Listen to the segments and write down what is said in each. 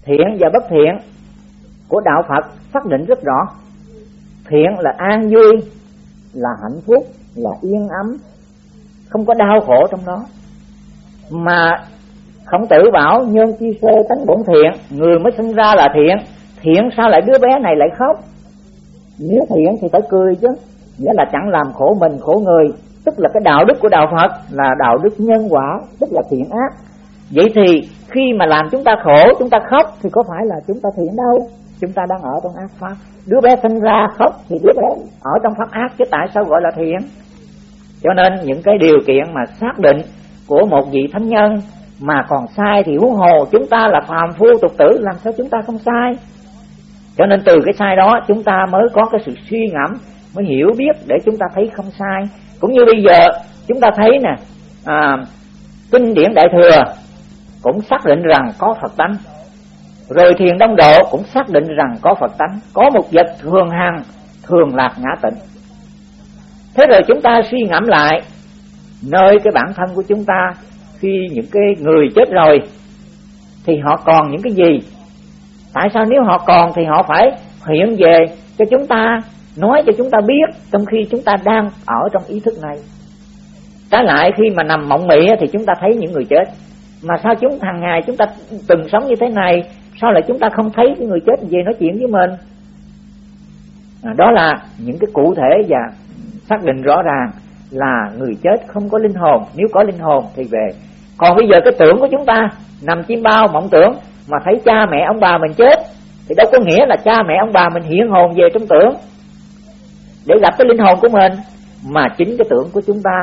thiện và bất thiện của đạo Phật xác định rất rõ. Thiện là an vui, là hạnh phúc, là yên ấm, không có đau khổ trong đó. Mà Khổng Tử bảo nhân chi sơ tánh bổn thiện, người mới sinh ra là thiện. Thiện sao lại đứa bé này lại khóc? Nếu thiện thì phải cười chứ, nghĩa là chẳng làm khổ mình khổ người. Tức là cái đạo đức của đạo Phật là đạo đức nhân quả, tức là thiện ác. Vậy thì khi mà làm chúng ta khổ, chúng ta khóc thì có phải là chúng ta thiện đâu? Chúng ta đang ở trong ác pháp. Đứa bé sinh ra khóc thì đứa bé ở trong pháp ác, chứ tại sao gọi là thiện? Cho nên những cái điều kiện mà xác định của một vị thánh nhân mà còn sai thì huống hồ chúng ta là phàm phu tục tử, làm sao chúng ta không sai? Cho nên từ cái sai đó chúng ta mới có cái sự suy ngẫm, mới hiểu biết để chúng ta thấy không sai. Cũng như bây giờ chúng ta thấy nè, kinh điển Đại Thừa cũng xác định rằng có Phật tánh, rồi Thiền Đông Độ cũng xác định rằng có Phật tánh, có một vật thường hằng, thường lạc ngã tịnh. Thế rồi chúng ta suy ngẫm lại nơi cái bản thân của chúng ta, khi những cái người chết rồi thì họ còn những cái gì? Tại sao nếu họ còn thì họ phải hiện về cho chúng ta, nói cho chúng ta biết, trong khi chúng ta đang ở trong ý thức này? Trái lại khi mà nằm mộng mị thì chúng ta thấy những người chết, mà sao hàng ngày chúng ta từng sống như thế này, sao lại chúng ta không thấy cái người chết về nói chuyện với mình? Đó là những cái cụ thể và xác định rõ ràng là người chết không có linh hồn. Nếu có linh hồn thì về. Còn bây giờ cái tưởng của chúng ta nằm chim bao mộng tưởng, mà thấy cha mẹ ông bà mình chết thì đâu có nghĩa là cha mẹ ông bà mình hiện hồn về trong tưởng để gặp cái linh hồn của mình, mà chính cái tưởng của chúng ta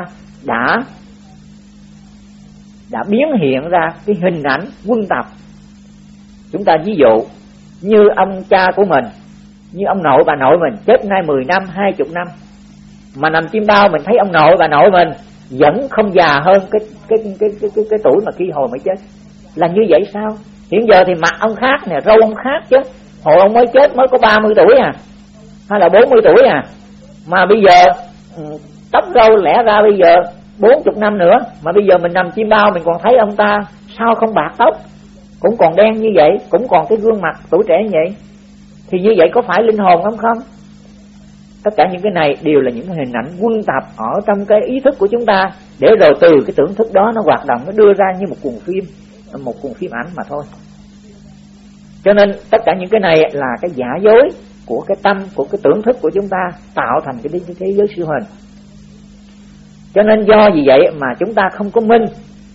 đã biến hiện ra cái hình ảnh quân tập. Chúng ta ví dụ như ông cha của mình, như ông nội bà nội mình chết nay 10 năm, 20 năm, mà nằm chim bao mình thấy ông nội bà nội mình vẫn không già hơn cái tuổi mà khi hồi mới chết. Là như vậy sao? Hiện giờ thì mặt ông khác nè, râu ông khác chứ. Hồi ông mới chết mới có 30 tuổi à, hay là 40 tuổi à, mà bây giờ tóc râu lẽ ra bây giờ 40 năm nữa, mà bây giờ mình nằm chim bao mình còn thấy ông ta sao không bạc tóc, cũng còn đen như vậy, cũng còn cái gương mặt tuổi trẻ như vậy. Thì như vậy có phải linh hồn không? Không. Tất cả những cái này đều là những hình ảnh quân tập ở trong cái ý thức của chúng ta, để rồi từ cái tưởng thức đó nó hoạt động, nó đưa ra như một cuộn phim ảnh mà thôi. Cho nên tất cả những cái này là cái giả dối của cái tâm, của cái tưởng thức của chúng ta tạo thành cái thế giới siêu hình. Cho nên do vì vậy mà chúng ta không có minh,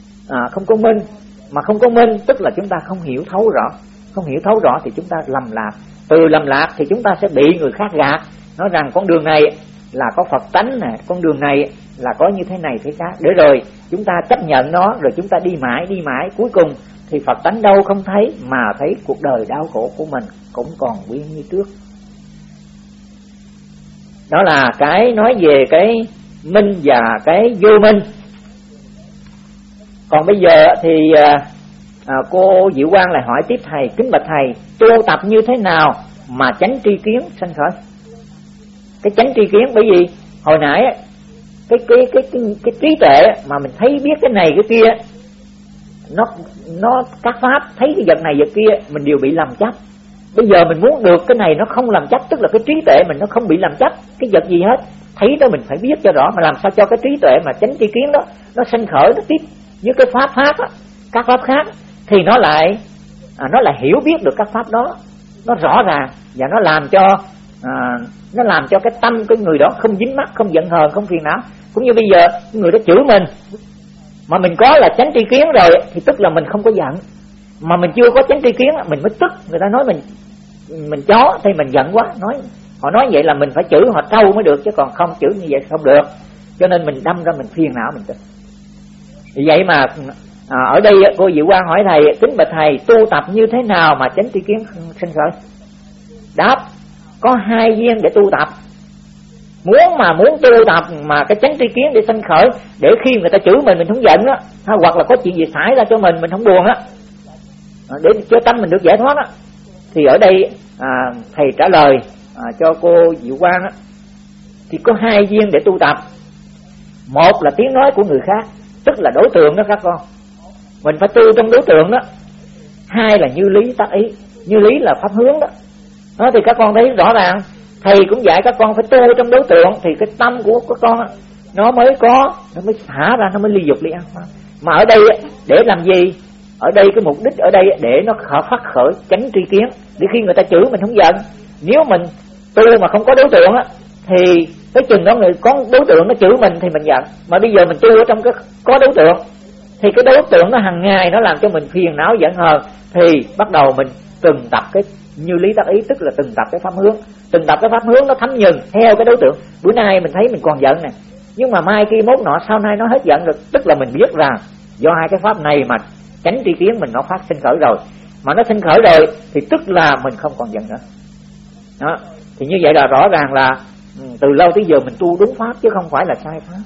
mà không có minh tức là chúng ta không hiểu thấu rõ. Không hiểu thấu rõ thì chúng ta lầm lạc. Từ lầm lạc thì chúng ta sẽ bị người khác gạt, nói rằng con đường này là có Phật tánh nè, con đường này là có như thế này thế khác, để rồi chúng ta chấp nhận nó, rồi chúng ta đi mãi, cuối cùng thì Phật tánh đâu không thấy, mà thấy cuộc đời đau khổ của mình cũng còn nguyên như trước. Đó là cái nói về cái minh và cái vô minh. Còn bây giờ thì cô Diệu Quang lại hỏi tiếp thầy: kính bạch thầy, tu tập như thế nào mà chánh tri kiến sanh khởi? Cái chánh tri kiến, bởi vì hồi nãy cái trí tuệ mà mình thấy biết cái này cái kia, nó các pháp thấy cái vật này vật kia mình đều bị lầm chấp. Bây giờ mình muốn được cái này nó không làm chấp, tức là cái trí tuệ mình nó không bị làm chấp cái vật gì hết. Thấy đó mình phải biết cho rõ, mà làm sao cho cái trí tuệ mà chánh tri kiến đó nó sanh khởi, nó tiếp với cái pháp khác đó, các pháp khác, thì nó lại hiểu biết được các pháp đó, nó rõ ràng, và nó làm cho cái tâm cái người đó không dính mắc, không giận hờn, không phiền não. Cũng như bây giờ người đó chửi mình mà mình có là chánh tri kiến rồi thì tức là mình không có giận. Mà mình chưa có chánh tri kiến mình mới tức. Người ta nói mình chó thì mình giận quá, họ nói vậy là mình phải chửi họ trâu mới được, chứ còn không chửi như vậy không được. Cho nên mình đâm ra mình phiền não, mình tức. Vì vậy mà ở đây cô Diệu Quang hỏi thầy: kính bạch thầy, tu tập như thế nào mà chánh tri kiến sinh khởi? Đáp: có hai duyên để tu tập. Muốn tu tập mà cái chánh tri kiến để sanh khởi, để khi người ta chửi mình không giận á, hoặc là có chuyện gì xảy ra cho mình không buồn á, để cho tâm mình được giải thoát á, thì ở đây thầy trả lời cho cô Diệu Quang á, thì có hai duyên để tu tập. Một là tiếng nói của người khác, tức là đối tượng đó các con, mình phải tu trong đối tượng đó. hai là như lý tác ý. Như lý là pháp hướng đó. Đó thì các con thấy rõ ràng, thầy cũng dạy các con phải tu trong đối tượng thì cái tâm của các con nó mới có, nó mới xả ra, nó mới ly dục ly ăn. Mà ở đây để làm gì? Ở đây cái mục đích ở đây để nó phát khởi chánh tri kiến, để khi người ta chửi mình không giận. Nếu mình tu mà không có đối tượng thì cái chừng đó người có đối tượng nó chửi mình thì mình giận. Mà bây giờ mình tu ở trong cái có đối tượng thì cái đối tượng nó hàng ngày nó làm cho mình phiền não giận hờn, thì bắt đầu mình từng tập cái như lý tác ý, tức là từng tập cái pháp hướng. Từng tập cái pháp hướng nó thấm nhuần theo cái đối tượng. Bữa nay mình thấy mình còn giận nè, nhưng mà mai kia mốt nọ sau này nó hết giận rồi, tức là mình biết rằng do hai cái pháp này mà chánh tri kiến mình nó phát sinh khởi rồi. Mà nó sinh khởi rồi thì tức là mình không còn giận nữa. Đó, thì như vậy là rõ ràng là từ lâu tới giờ mình tu đúng pháp chứ không phải là sai pháp.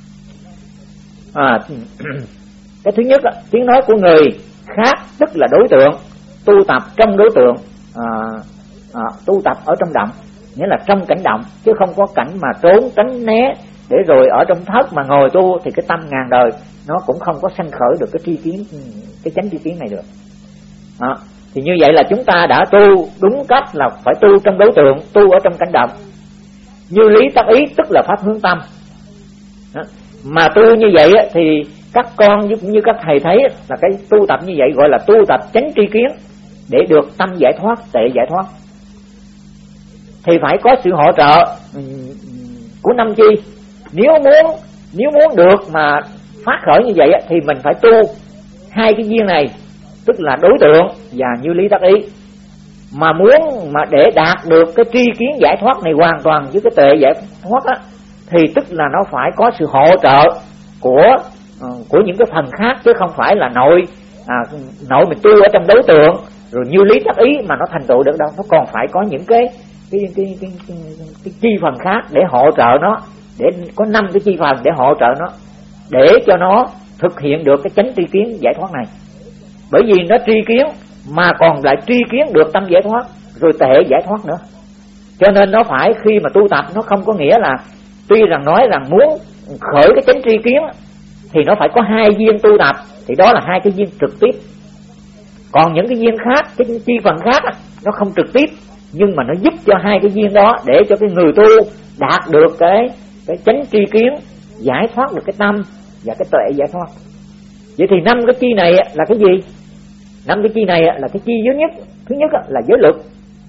Cái thứ nhất tiếng nói của người khác tức là đối tượng, tu tập trong đối tượng, tu tập ở trong động, nghĩa là trong cảnh động, chứ không có cảnh mà trốn tránh né để rồi ở trong thất mà ngồi tu thì cái tâm ngàn đời nó cũng không có sanh khởi được cái tri kiến, cái chánh tri kiến này được. Thì như vậy là chúng ta đã tu đúng cách là phải tu trong đối tượng, tu ở trong cảnh động. Như lý tác ý tức là pháp hướng tâm. Mà tu như vậy thì các con như các thầy thấy là cái tu tập như vậy gọi là tu tập chánh tri kiến để được tâm giải thoát, tệ giải thoát. Thì phải có sự hỗ trợ của năm chi. Nếu muốn được mà phát khởi như vậy thì mình phải tu hai cái duyên này, tức là đối tượng và như lý tác ý. Mà muốn mà để đạt được cái tri kiến giải thoát này hoàn toàn với cái tệ giải thoát thì tức là nó phải có sự hỗ trợ của những cái phần khác, chứ không phải là nội mình tu ở trong đối tượng rồi như lý tác ý mà nó thành tựu được đâu. Nó còn phải có những cái chi phần khác để hỗ trợ nó, để có 5 cái chi phần để hỗ trợ nó, để cho nó thực hiện được cái chánh tri kiến giải thoát này. Bởi vì nó tri kiến mà còn lại tri kiến được tâm giải thoát rồi tệ giải thoát nữa. Cho nên nó phải khi mà tu tập nó không có nghĩa là tuy rằng nói rằng muốn khởi cái chánh tri kiến thì nó phải có hai duyên tu tập, thì đó là hai cái duyên trực tiếp. Còn những cái duyên khác, cái chi phần khác nó không trực tiếp, nhưng mà nó giúp cho hai cái duyên đó để cho cái người tu đạt được cái chánh tri kiến, giải thoát được cái tâm và cái tuệ giải thoát. Vậy thì 5 cái chi này là cái gì? 5 cái chi này là cái chi duy nhất. Thứ nhất là giới luật.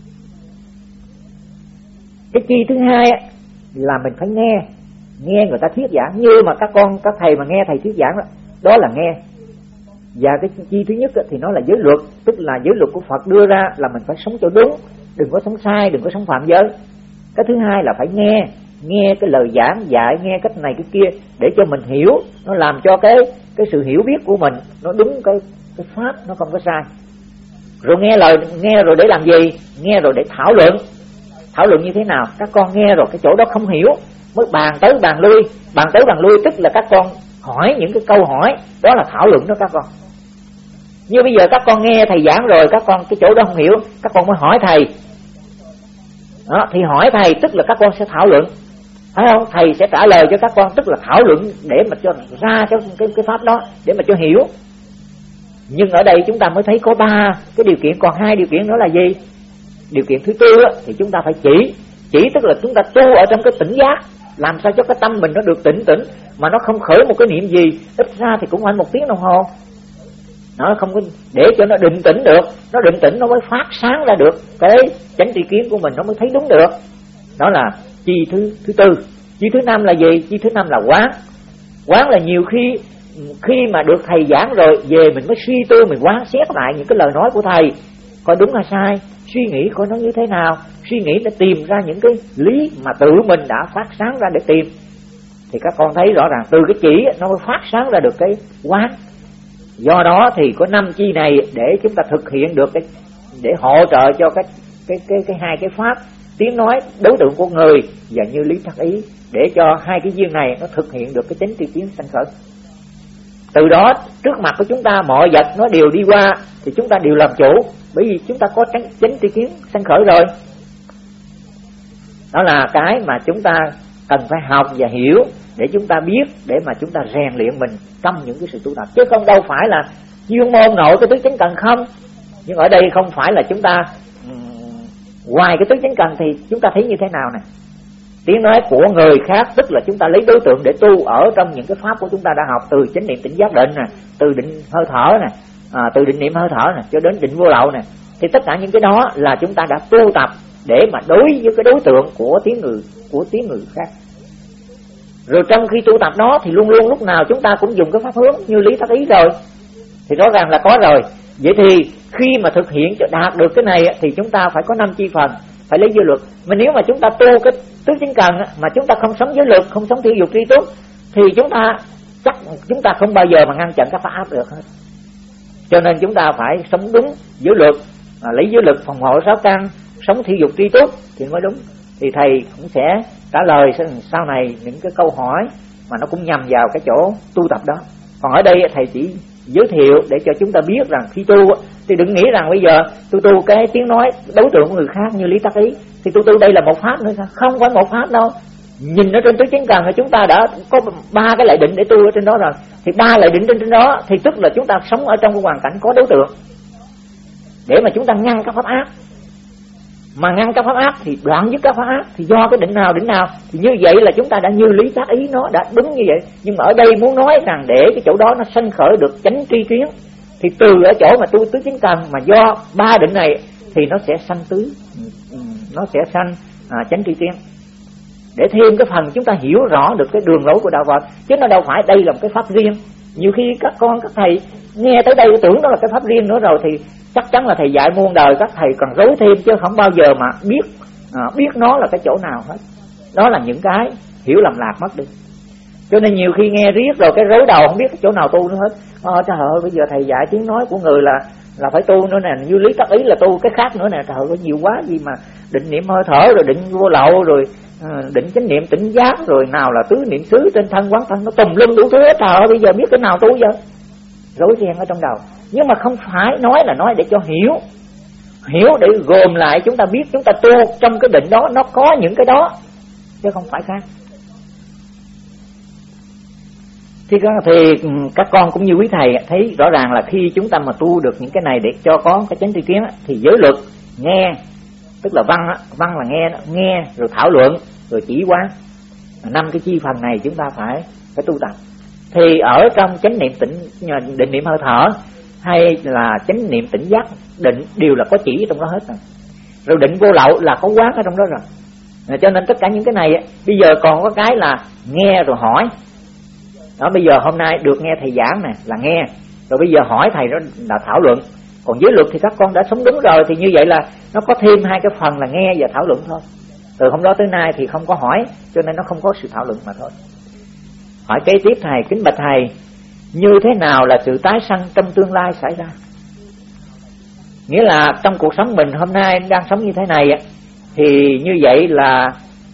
Cái chi thứ hai là mình phải nghe người ta thuyết giảng, như mà các thầy mà nghe thầy thuyết giảng đó là nghe. Và cái chi thứ nhất thì nó là giới luật, tức là giới luật của Phật đưa ra là mình phải sống cho đúng, đừng có sống sai, đừng có sống phạm giới. Cái thứ hai là phải nghe cái lời giảng dạy, nghe cách này cái kia để cho mình hiểu, nó làm cho cái sự hiểu biết của mình nó đúng cái pháp, nó không có sai. Rồi nghe rồi để làm gì? Nghe rồi để thảo luận như thế nào? Các con nghe rồi cái chỗ đó không hiểu mới bàn tới bàn lui, tức là các con hỏi những cái câu hỏi, đó là thảo luận đó các con. Như bây giờ các con nghe thầy giảng rồi, các con cái chỗ đó không hiểu, các con mới hỏi thầy. Đó, thì hỏi thầy tức là các con sẽ thảo luận, phải không? Thầy sẽ trả lời cho các con, tức là thảo luận để mà cho ra cái pháp đó, để mà cho hiểu. Nhưng ở đây chúng ta mới thấy có 3 cái điều kiện, còn 2 điều kiện đó là gì? Điều kiện thứ tư thì chúng ta phải chỉ tức là chúng ta tu ở trong cái tỉnh giác, làm sao cho cái tâm mình nó được tỉnh mà nó không khởi một cái niệm gì, ít ra thì cũng phải 1 tiếng đồng hồ. Nó không có để cho nó định tĩnh được, nó định tĩnh nó mới phát sáng ra được cái chánh tri kiến của mình, nó mới thấy đúng được. Đó là chi thứ tư. Chi thứ 5 là gì? Chi thứ 5 là quán là nhiều khi mà được thầy giảng rồi về mình mới suy tư, mình quán xét lại những cái lời nói của thầy coi đúng hay sai, suy nghĩ coi nó như thế nào, suy nghĩ để tìm ra những cái lý mà tự mình đã phát sáng ra để tìm. Thì các con thấy rõ ràng từ cái chỉ nó mới phát sáng ra được cái quán. Do đó thì có 5 chi này để chúng ta thực hiện được để hỗ trợ cho cái 2 cái pháp tiếng nói, đối tượng của người và như lý tác ý, để cho 2 cái duyên này nó thực hiện được cái chánh tri kiến sanh khởi. Từ đó trước mặt của chúng ta mọi vật nó đều đi qua thì chúng ta đều làm chủ, bởi vì chúng ta có chánh tri kiến sanh khởi rồi. Đó là cái mà chúng ta cần phải học và hiểu để chúng ta biết, để mà chúng ta rèn luyện mình trong những cái sự tu tập, chứ không đâu phải là chuyên môn nội cái tứ chánh cần không. Nhưng ở đây không phải là chúng ta ngoài cái tứ chánh cần thì chúng ta thấy như thế nào nè. Tiếng nói của người khác tức là chúng ta lấy đối tượng để tu ở trong những cái pháp của chúng ta đã học, từ chánh niệm tỉnh giác định nè, từ định hơi thở nè, từ định niệm hơi thở nè cho đến định vô lậu nè. Thì tất cả những cái đó là chúng ta đã tu tập để mà đối với cái đối tượng của tiếng người khác. Rồi trong khi tu tập đó thì luôn luôn lúc nào chúng ta cũng dùng cái pháp hướng như lý tác ý rồi, thì rõ ràng là có rồi. Vậy thì khi mà thực hiện cho đạt được cái này thì chúng ta phải có 5 chi phần, phải lấy giới luật. Mà nếu mà chúng ta tu cái tứ chánh cần mà chúng ta không sống giới luật, không sống thiểu dục tri túc, thì chúng ta không bao giờ mà ngăn chặn các pháp áp được hết. Cho nên chúng ta phải sống đúng giới luật, lấy giới luật phòng hộ 6 căn, sống thiểu dục tri túc thì mới đúng. Thì thầy cũng sẽ trả lời sau này những cái câu hỏi mà nó cũng nhằm vào cái chỗ tu tập đó. Còn ở đây thầy chỉ giới thiệu để cho chúng ta biết rằng khi tu thì đừng nghĩ rằng bây giờ tôi tu cái tiếng nói đối tượng của người khác như lý tác ý thì tôi tu đây là một pháp nữa sao? Không phải một pháp đâu. Nhìn ở trên tứ chánh cần là chúng ta đã có 3 cái lại định để tu ở trên đó rồi. Thì 3 lại định trên đó thì tức là chúng ta sống ở trong cái hoàn cảnh có đối tượng để mà chúng ta ngăn các pháp ác. Mà ngăn các pháp ác thì đoạn dứt các pháp ác thì do cái định nào thì như vậy là chúng ta đã như lý tác ý nó đã đúng như vậy. Nhưng mà ở đây muốn nói rằng để cái chỗ đó nó sanh khởi được chánh tri kiến thì từ ở chỗ mà tu tứ chánh cần mà do 3 định này thì nó sẽ sanh chánh tri kiến. Để thêm cái phần chúng ta hiểu rõ được cái đường lối của đạo Phật, chứ nó đâu phải đây là một cái pháp riêng. Nhiều khi các thầy nghe tới đây tưởng đó là cái pháp riêng nữa rồi thì chắc chắn là thầy dạy muôn đời các thầy còn rối thêm, chứ không bao giờ mà biết nó là cái chỗ nào hết. Đó là những cái hiểu lầm lạc mất đi. Cho nên nhiều khi nghe riết rồi cái rối đầu không biết cái chỗ nào tu nữa hết. Trời ơi, bây giờ thầy dạy tiếng nói của người là phải tu nữa nè, như lý tác ý là tu cái khác nữa nè. Trời ơi, có nhiều quá gì mà định niệm hơi thở rồi định vô lậu rồi định chánh niệm tỉnh giác rồi nào là tứ niệm xứ trên thân quán thân, nó tùm lum đủ thứ hết. Trời ơi, bây giờ biết cái nào tu giờ, rối ren ở trong đầu. Nhưng mà không phải nói là nói để cho hiểu để gồm lại chúng ta biết chúng ta tu trong cái định đó nó có những cái đó chứ không phải khác. Thì các con cũng như quý thầy thấy rõ ràng là khi chúng ta mà tu được những cái này để cho có cái chánh tri kiến thì giới luật nghe, tức là văn là nghe rồi thảo luận rồi chỉ quán, 5 cái chi phần này chúng ta phải tu tập. Thì ở trong chánh niệm định niệm hơi thở hay là chánh niệm tỉnh giác định đều là có chỉ trong đó hết rồi định vô lậu là có quán ở trong đó rồi. Cho nên tất cả những cái này bây giờ còn có cái là nghe rồi hỏi đó. Bây giờ hôm nay được nghe thầy giảng nè là nghe, rồi bây giờ hỏi thầy đó là thảo luận. Còn giới luật thì các con đã sống đúng rồi, thì như vậy là nó có thêm 2 cái phần là nghe và thảo luận thôi. Từ hôm đó tới nay thì không có hỏi, cho nên nó không có sự thảo luận mà thôi. Hỏi kế tiếp thầy: kính bạch thầy, như thế nào là sự tái sanh trong tương lai xảy ra? Nghĩa là trong cuộc sống mình hôm nay đang sống như thế này thì như vậy là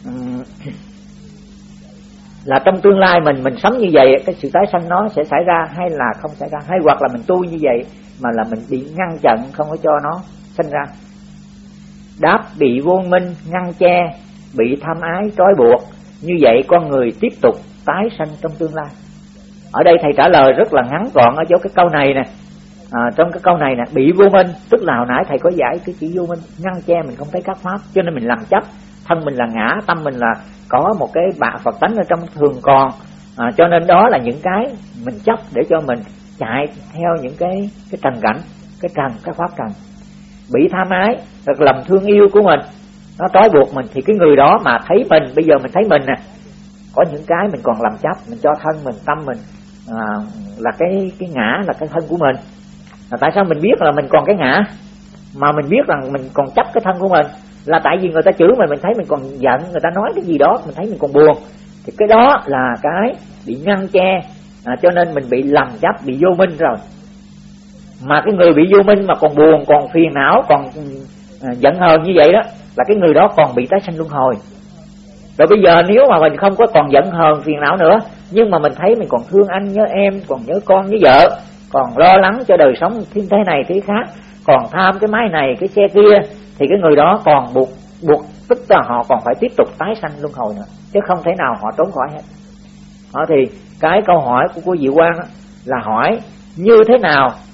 trong tương lai mình sống như vậy cái sự tái sanh nó sẽ xảy ra hay là không xảy ra, hay hoặc là mình tu như vậy mà là mình bị ngăn chặn không có cho nó sinh ra. Đáp: bị vô minh ngăn che, bị tham ái trói buộc, như vậy con người tiếp tục tái sanh trong tương lai. Ở đây thầy trả lời rất là ngắn gọn ở chỗ cái câu này nè. Trong cái câu này nè, bị vô minh tức là hồi nãy thầy có giải cái chữ vô minh, ngăn che mình không thấy các pháp, cho nên mình làm chấp thân mình là ngã, tâm mình là có một cái bạ Phật tánh ở trong thường còn. Cho nên đó là những cái mình chấp để cho mình chạy theo những cái trần cảnh, cái pháp trần. Bị tham ái hoặc lòng thương yêu của mình nó trói buộc mình, thì cái người đó mà thấy mình, bây giờ mình thấy mình nè, có những cái mình còn làm chấp, mình cho thân mình, tâm mình là cái ngã, là cái thân của mình. Tại sao mình biết là mình còn cái ngã mà mình biết rằng mình còn chấp cái thân của mình? Là tại vì người ta chửi mình thấy mình còn giận, người ta nói cái gì đó mình thấy mình còn buồn, thì cái đó là cái bị ngăn che. Cho nên mình bị lầm chấp, bị vô minh rồi. Mà cái người bị vô minh mà còn buồn, còn phiền não, còn giận hờn như vậy đó, là cái người đó còn bị tái sanh luân hồi. Rồi bây giờ nếu mà mình không có còn giận hờn phiền não nữa, nhưng mà mình thấy mình còn thương anh nhớ em, còn nhớ con nhớ vợ, còn lo lắng cho đời sống thế này thế khác, còn tham cái máy này cái xe kia, thì cái người đó còn buộc tức là họ còn phải tiếp tục tái sanh luân hồi nữa, chứ không thể nào họ trốn khỏi hết. Đó, thì cái câu hỏi của cô Diệu Quang là hỏi như thế nào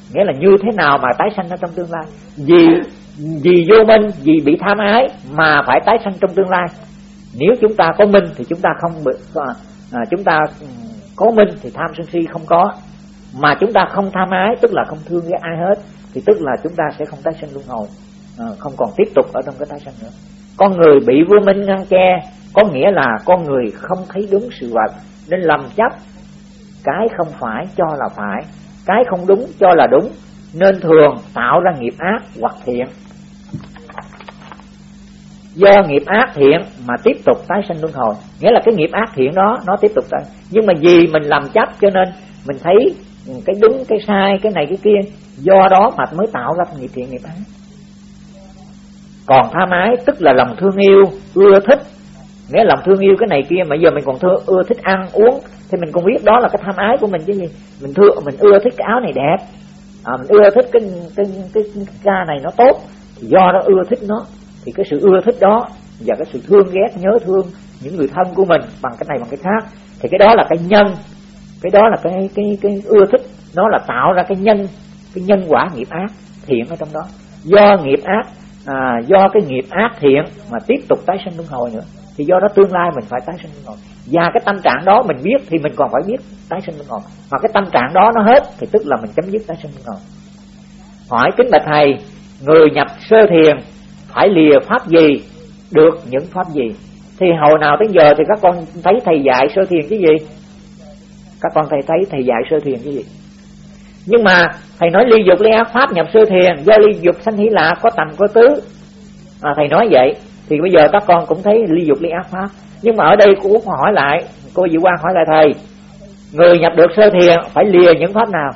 nghĩa là như thế nào mà tái sanh ở trong tương lai. Vì vô minh, vì bị tham ái mà phải tái sanh trong tương lai. Nếu chúng ta có minh thì chúng ta không bị, chúng ta có minh thì tham sân si không có. Mà chúng ta không tham ái, tức là không thương ghét ai hết, thì tức là chúng ta sẽ không tái sanh luân hồi, không còn tiếp tục ở trong cái tái sanh nữa. Con người bị vô minh ngăn che, có nghĩa là con người không thấy đúng sự vật nên lầm chấp, cái không phải cho là phải, cái không đúng cho là đúng, nên thường tạo ra nghiệp ác hoặc thiện. Do nghiệp ác thiện mà tiếp tục tái sanh luân hồi, nghĩa là cái nghiệp ác thiện đó nó tiếp tục tái. Nhưng mà vì mình làm chấp cho nên mình thấy cái đúng cái sai, cái này cái kia, do đó mà mới tạo ra nghiệp thiện nghiệp ác. Còn tham ái tức là lòng thương yêu, ưa thích, nghĩa lòng thương yêu cái này kia mà giờ mình còn ưa thích ăn uống thì mình cũng biết đó là cái tham ái của mình chứ gì. Mình ưa thích cái áo này đẹp, mình ưa thích cái ca này nó tốt, thì do đó ưa thích nó, thì cái sự ưa thích đó và cái sự thương ghét nhớ thương những người thân của mình bằng cái này bằng cái khác, thì cái đó là cái nhân, cái đó là cái ưa thích, nó là tạo ra cái nhân quả nghiệp ác thiện ở trong đó. Do nghiệp ác do cái nghiệp ác thiện mà tiếp tục tái sinh luân hồi nữa, thì do đó tương lai mình phải tái sinh luân hồi. Và cái tâm trạng đó mình biết thì mình còn phải biết tái sinh luân hồi, mà cái tâm trạng đó nó hết thì tức là mình chấm dứt tái sinh luân hồi. Hỏi kính bạch thầy, người nhập sơ thiền phải lìa pháp gì, được những pháp gì? Thì hồi nào tới giờ thì các con thấy thầy dạy sơ thiền cái gì? Các con thấy thầy dạy sơ thiền cái gì? Nhưng mà thầy nói ly dục ly ác pháp nhập sơ thiền, do ly dục sanh hỷ lạc, có tầm có tứ. Thầy nói vậy thì bây giờ các con cũng thấy ly dục ly ác pháp. Nhưng mà ở đây cô Út hỏi lại, cô Diệu Quang hỏi lại thầy, người nhập được sơ thiền phải lìa những pháp nào?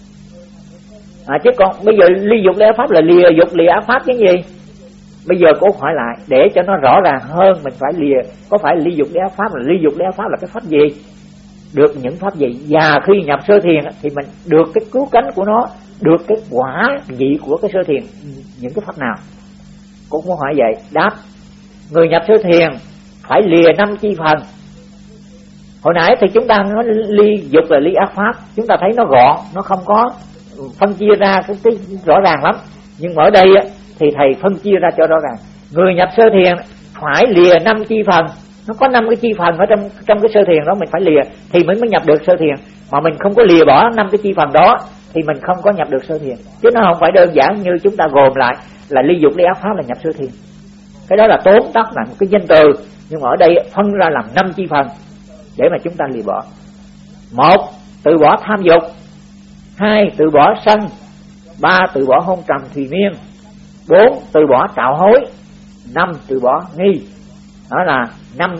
Chứ còn bây giờ ly dục ly ác pháp là lìa dục ly ác pháp chứ gì? Bây giờ cô hỏi lại để cho nó rõ ràng hơn, mình phải lìa, có phải ly dục ly ác pháp, là ly dục ly ác pháp là cái pháp gì, được những pháp gì? Và khi nhập sơ thiền thì mình được cái cứu cánh của nó, được cái quả vị của cái sơ thiền, những cái pháp nào? Cô muốn hỏi vậy. Đáp, người nhập sơ thiền phải lìa 5 chi phần. Hồi nãy thì chúng ta nói ly dục là ly ác pháp, chúng ta thấy nó gọn, nó không có phân chia ra cái rõ ràng lắm. Nhưng mà ở đây thì thầy phân chia ra cho rõ ràng. Người nhập sơ thiền phải lìa 5 chi phần. Nó có 5 cái chi phần ở trong cái sơ thiền đó mình phải lìa thì mới nhập được sơ thiền. Mà mình không có lìa bỏ 5 cái chi phần đó thì mình không có nhập được sơ thiền. Chứ nó không phải đơn giản như chúng ta gồm lại là ly dục ly ác pháp là nhập sơ thiền. Cái đó là tóm tắt là một cái danh từ, nhưng mà ở đây phân ra làm 5 chi phần để mà chúng ta lìa bỏ. 1. Từ bỏ tham dục. 2. Từ bỏ sân. 3. Từ bỏ hôn trầm thùy miên. 4. Từ bỏ trạo hối. 5. Từ bỏ nghi. Đó là 5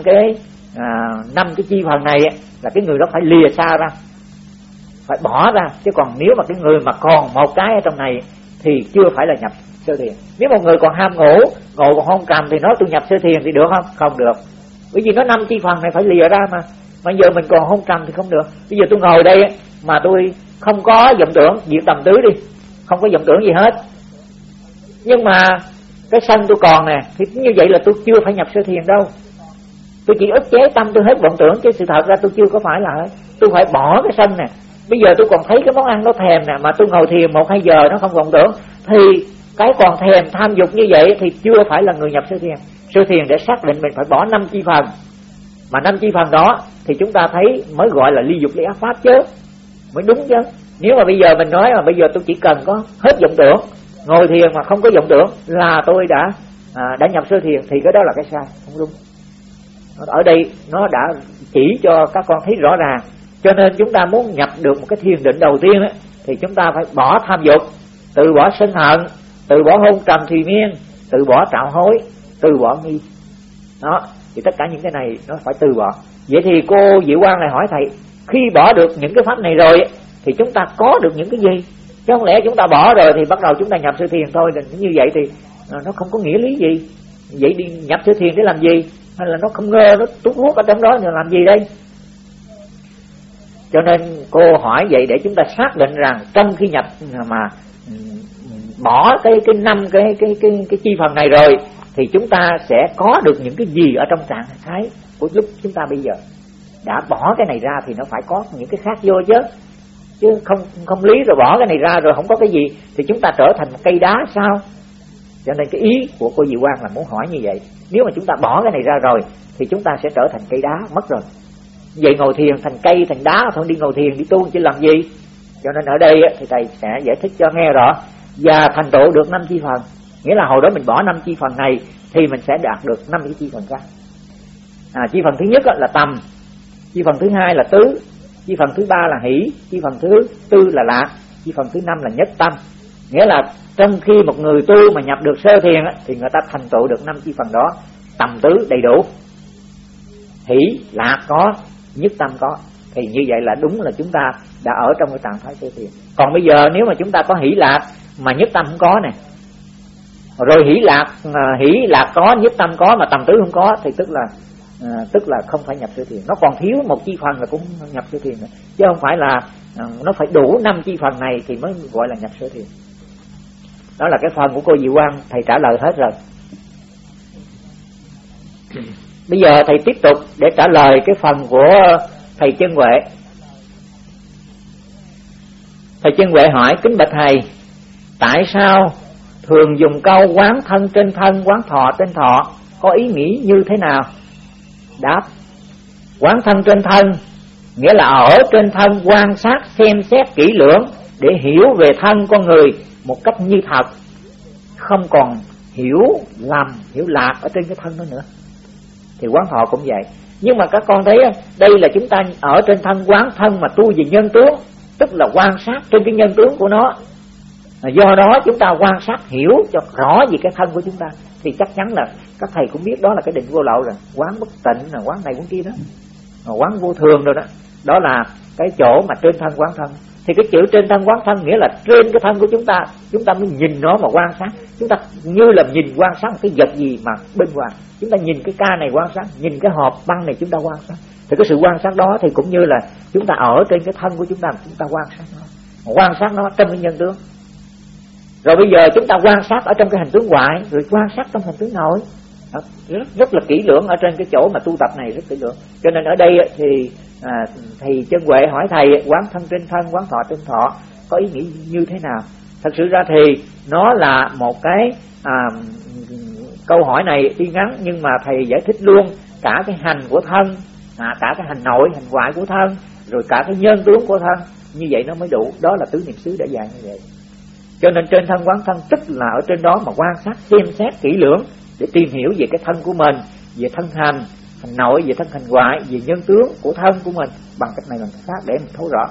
cái chi phần này là cái người đó phải lìa xa ra, phải bỏ ra. Chứ còn nếu mà cái người mà còn một cái ở trong này thì chưa phải là nhập sơ thiền. Nếu một người còn ham ngủ còn hôn trầm thì nói tôi nhập sơ thiền thì được không? Không được, bởi vì nó 5 chi phần này phải lìa ra mà. Mà giờ mình còn hôn trầm thì không được. Bây giờ tôi ngồi đây mà tôi không có vọng tưởng, diệt tầm tứ đi, không có vọng tưởng gì hết, nhưng mà cái sân tôi còn nè, thì như vậy là tôi chưa phải nhập sơ thiền đâu. Tôi chỉ ức chế tâm tôi hết vọng tưởng, chứ sự thật ra tôi chưa có phải là hết. Tôi phải bỏ cái sân nè. Bây giờ tôi còn thấy cái món ăn nó thèm nè, mà tôi ngồi thiền 1-2 giờ nó không vọng tưởng, thì cái còn thèm tham dục như vậy thì chưa phải là người nhập sơ thiền. Sơ thiền để xác định mình phải bỏ 5 chi phần, mà 5 chi phần đó thì chúng ta thấy mới gọi là ly dục ly ác pháp chứ, mới đúng chứ. Nếu mà bây giờ mình nói mà bây giờ tôi chỉ cần có hết vọng tưởng, ngồi thiền mà không có vọng tưởng là tôi đã nhập sơ thiền, thì cái đó là cái sai, không đúng. Ở đây nó đã chỉ cho các con thấy rõ ràng. Cho nên chúng ta muốn nhập được một cái thiền định đầu tiên thì chúng ta phải bỏ tham dục, từ bỏ sân hận, từ bỏ hôn trầm thùy miên, từ bỏ trạo hối, từ bỏ nghi. Đó, thì tất cả những cái này nó phải từ bỏ. Vậy thì cô Diệu Quang lại hỏi thầy, khi bỏ được những cái pháp này rồi thì chúng ta có được những cái gì? Chứ không lẽ chúng ta bỏ rồi thì bắt đầu chúng ta nhập sơ thiền thôi, như vậy thì nó không có nghĩa lý gì. Vậy đi nhập sơ thiền để làm gì? Hay là nó không ngơ, nó tút hút ở trong đó thì làm gì đây? Cho nên cô hỏi vậy để chúng ta xác định rằng trong khi nhập mà bỏ cái 5 cái chi phần này rồi thì chúng ta sẽ có được những cái gì ở trong trạng thái của lúc chúng ta bây giờ. Đã bỏ cái này ra thì nó phải có những cái khác vô chứ. chứ không lý rồi bỏ cái này ra rồi không có cái gì thì chúng ta trở thành một cây đá sao? Cho nên cái ý của cô Diệu Quang là muốn hỏi như vậy. Nếu mà chúng ta bỏ cái này ra rồi thì chúng ta sẽ trở thành cây đá mất rồi. Vậy ngồi thiền thành cây thành đá, thôi đi ngồi thiền đi tu chứ làm gì? Cho nên ở đây thì thầy sẽ giải thích cho nghe rõ. Và thành tựu được 5 chi phần, nghĩa là hồi đó mình bỏ 5 chi phần này thì mình sẽ đạt được 5 cái chi phần khác. Chi phần thứ nhất là tầm, chi phần thứ hai là tứ, chi phần thứ ba là hỷ, chi phần thứ tư là lạc, chi phần thứ năm là nhất tâm. Nghĩa là trong khi một người tu mà nhập được sơ thiền thì người ta thành tựu được 5 chi phần đó. Tầm tứ đầy đủ, hỷ lạc có, nhất tâm có, thì như vậy là đúng là chúng ta đã ở trong cái trạng thái sơ thiền. Còn bây giờ nếu mà chúng ta có hỷ lạc mà nhất tâm không có nè, rồi hỷ lạc có, nhất tâm có mà tầm tứ không có, thì tức là không phải nhập sơ thiền. Nó còn thiếu một chi phần là cũng nhập sơ thiền nữa, chứ không phải là nó phải đủ 5 chi phần này thì mới gọi là nhập sơ thiền. Đó là cái phần của cô Diệu Quang, thầy trả lời hết rồi. Bây giờ thầy tiếp tục để trả lời cái phần của thầy Chân Huệ. Thầy Chân Huệ hỏi: kính bạch thầy, tại sao thường dùng câu quán thân trên thân, quán thọ trên thọ, có ý nghĩa như thế nào? Đáp: quán thân trên thân nghĩa là ở trên thân quan sát xem xét kỹ lưỡng để hiểu về thân con người một cách như thật, không còn hiểu lầm, hiểu lạc ở trên cái thân đó nữa. Thì quán thọ cũng vậy. Nhưng mà các con thấy đây là chúng ta ở trên thân quán thân mà tu về nhân tướng, tức là quan sát trên cái nhân tướng của nó. Do đó chúng ta quan sát hiểu cho rõ về cái thân của chúng ta, thì chắc chắn là các thầy cũng biết đó là cái định vô lậu rồi. Quán bất tịnh là quán này quán kia đó, quán vô thường rồi đó. Đó là cái chỗ mà trên thân quán thân. Thì cái chữ trên thân quán thân nghĩa là trên cái thân của chúng ta mới nhìn nó mà quan sát. Chúng ta như là nhìn quan sát một cái vật gì mà bên ngoài. Chúng ta nhìn cái ca này quan sát, nhìn cái hộp băng này chúng ta quan sát. Thì cái sự quan sát đó thì cũng như là chúng ta ở trên cái thân của chúng ta quan sát nó, quan sát nó trong cái nhân tướng. Rồi bây giờ chúng ta quan sát ở trong cái hành tướng ngoại, rồi quan sát trong hành tướng nội. Rất là kỹ lưỡng ở trên cái chỗ mà tu tập này, rất kỹ lưỡng. Cho nên ở đây thì thầy Chân Huệ hỏi thầy quán thân trên thân, quán thọ trên thọ có ý nghĩa như thế nào? Thật sự ra thì nó là một cái câu hỏi này tuy ngắn, nhưng mà thầy giải thích luôn cả cái hành của thân, cả cái hành nội, hành ngoại của thân, rồi cả cái nhân tướng của thân. Như vậy nó mới đủ. Đó là tứ niệm xứ đã dạy như vậy. Cho nên trên thân quán thân tức là ở trên đó mà quan sát xem xét kỹ lưỡng để tìm hiểu về cái thân của mình, về thân hành nội, về thân hành ngoại, về nhân tướng của thân của mình, bằng cách này bằng cách khác để mình thấu rõ.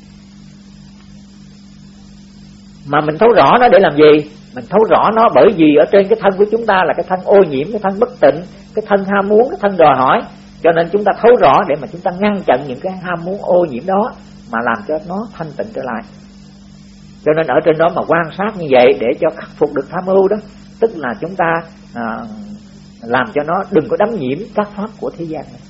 Mà mình thấu rõ nó để làm gì? Mình thấu rõ nó bởi vì ở trên cái thân của chúng ta là cái thân ô nhiễm, cái thân bất tịnh, cái thân ham muốn, cái thân đòi hỏi. Cho nên chúng ta thấu rõ để mà chúng ta ngăn chặn những cái ham muốn ô nhiễm đó, mà làm cho nó thanh tịnh trở lại. Cho nên ở trên đó mà quan sát như vậy để cho khắc phục được tham ưu đó, tức là chúng ta làm cho nó đừng có đắm nhiễm các pháp của thế gian này.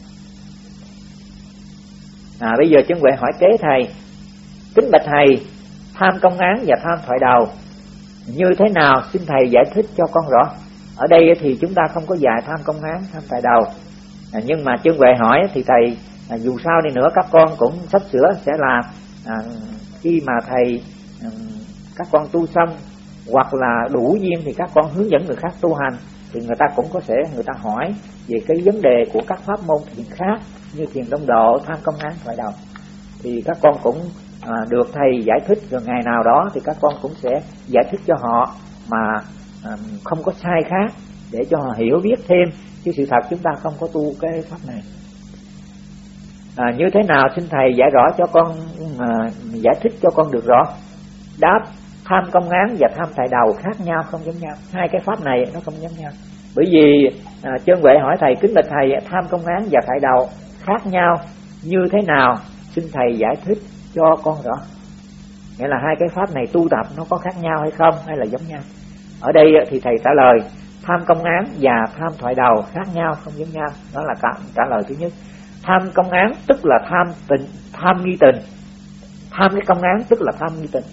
Bây giờ Chân Huệ hỏi kế thầy: kính bạch thầy, tham công án và tham thoại đầu như thế nào, xin thầy giải thích cho con rõ. Ở đây thì chúng ta không có dạy tham công án, tham thoại đầu, nhưng mà Chân Huệ hỏi thì thầy dù sao đi nữa các con cũng sắp sửa sẽ là khi mà thầy các con tu xong hoặc là đủ duyên thì các con hướng dẫn người khác tu hành, thì người ta cũng có thể người ta hỏi về cái vấn đề của các pháp môn thiền khác như thiền đông độ, tham công án, thoại đầu, thì các con cũng được thầy giải thích. Rồi ngày nào đó thì các con cũng sẽ giải thích cho họ mà không có sai khác, để cho họ hiểu biết thêm, chứ sự thật chúng ta không có tu cái pháp này. Như thế nào xin thầy giải rõ cho con, giải thích cho con được rõ. Đáp: tham công án và tham thoại đầu khác nhau, không giống nhau. Hai cái pháp này nó không giống nhau. Bởi vì Chân Huệ hỏi thầy: kính bạch thầy, tham công án và thoại đầu khác nhau như thế nào, xin thầy giải thích cho con rõ. Nghĩa là hai cái pháp này tu tập nó có khác nhau hay không, hay là giống nhau? Ở đây thì thầy trả lời tham công án và tham thoại đầu khác nhau, không giống nhau. Đó là trả lời thứ nhất. Tham công án tức là tham nghi tình. Tham cái công án tức là tham nghi tình.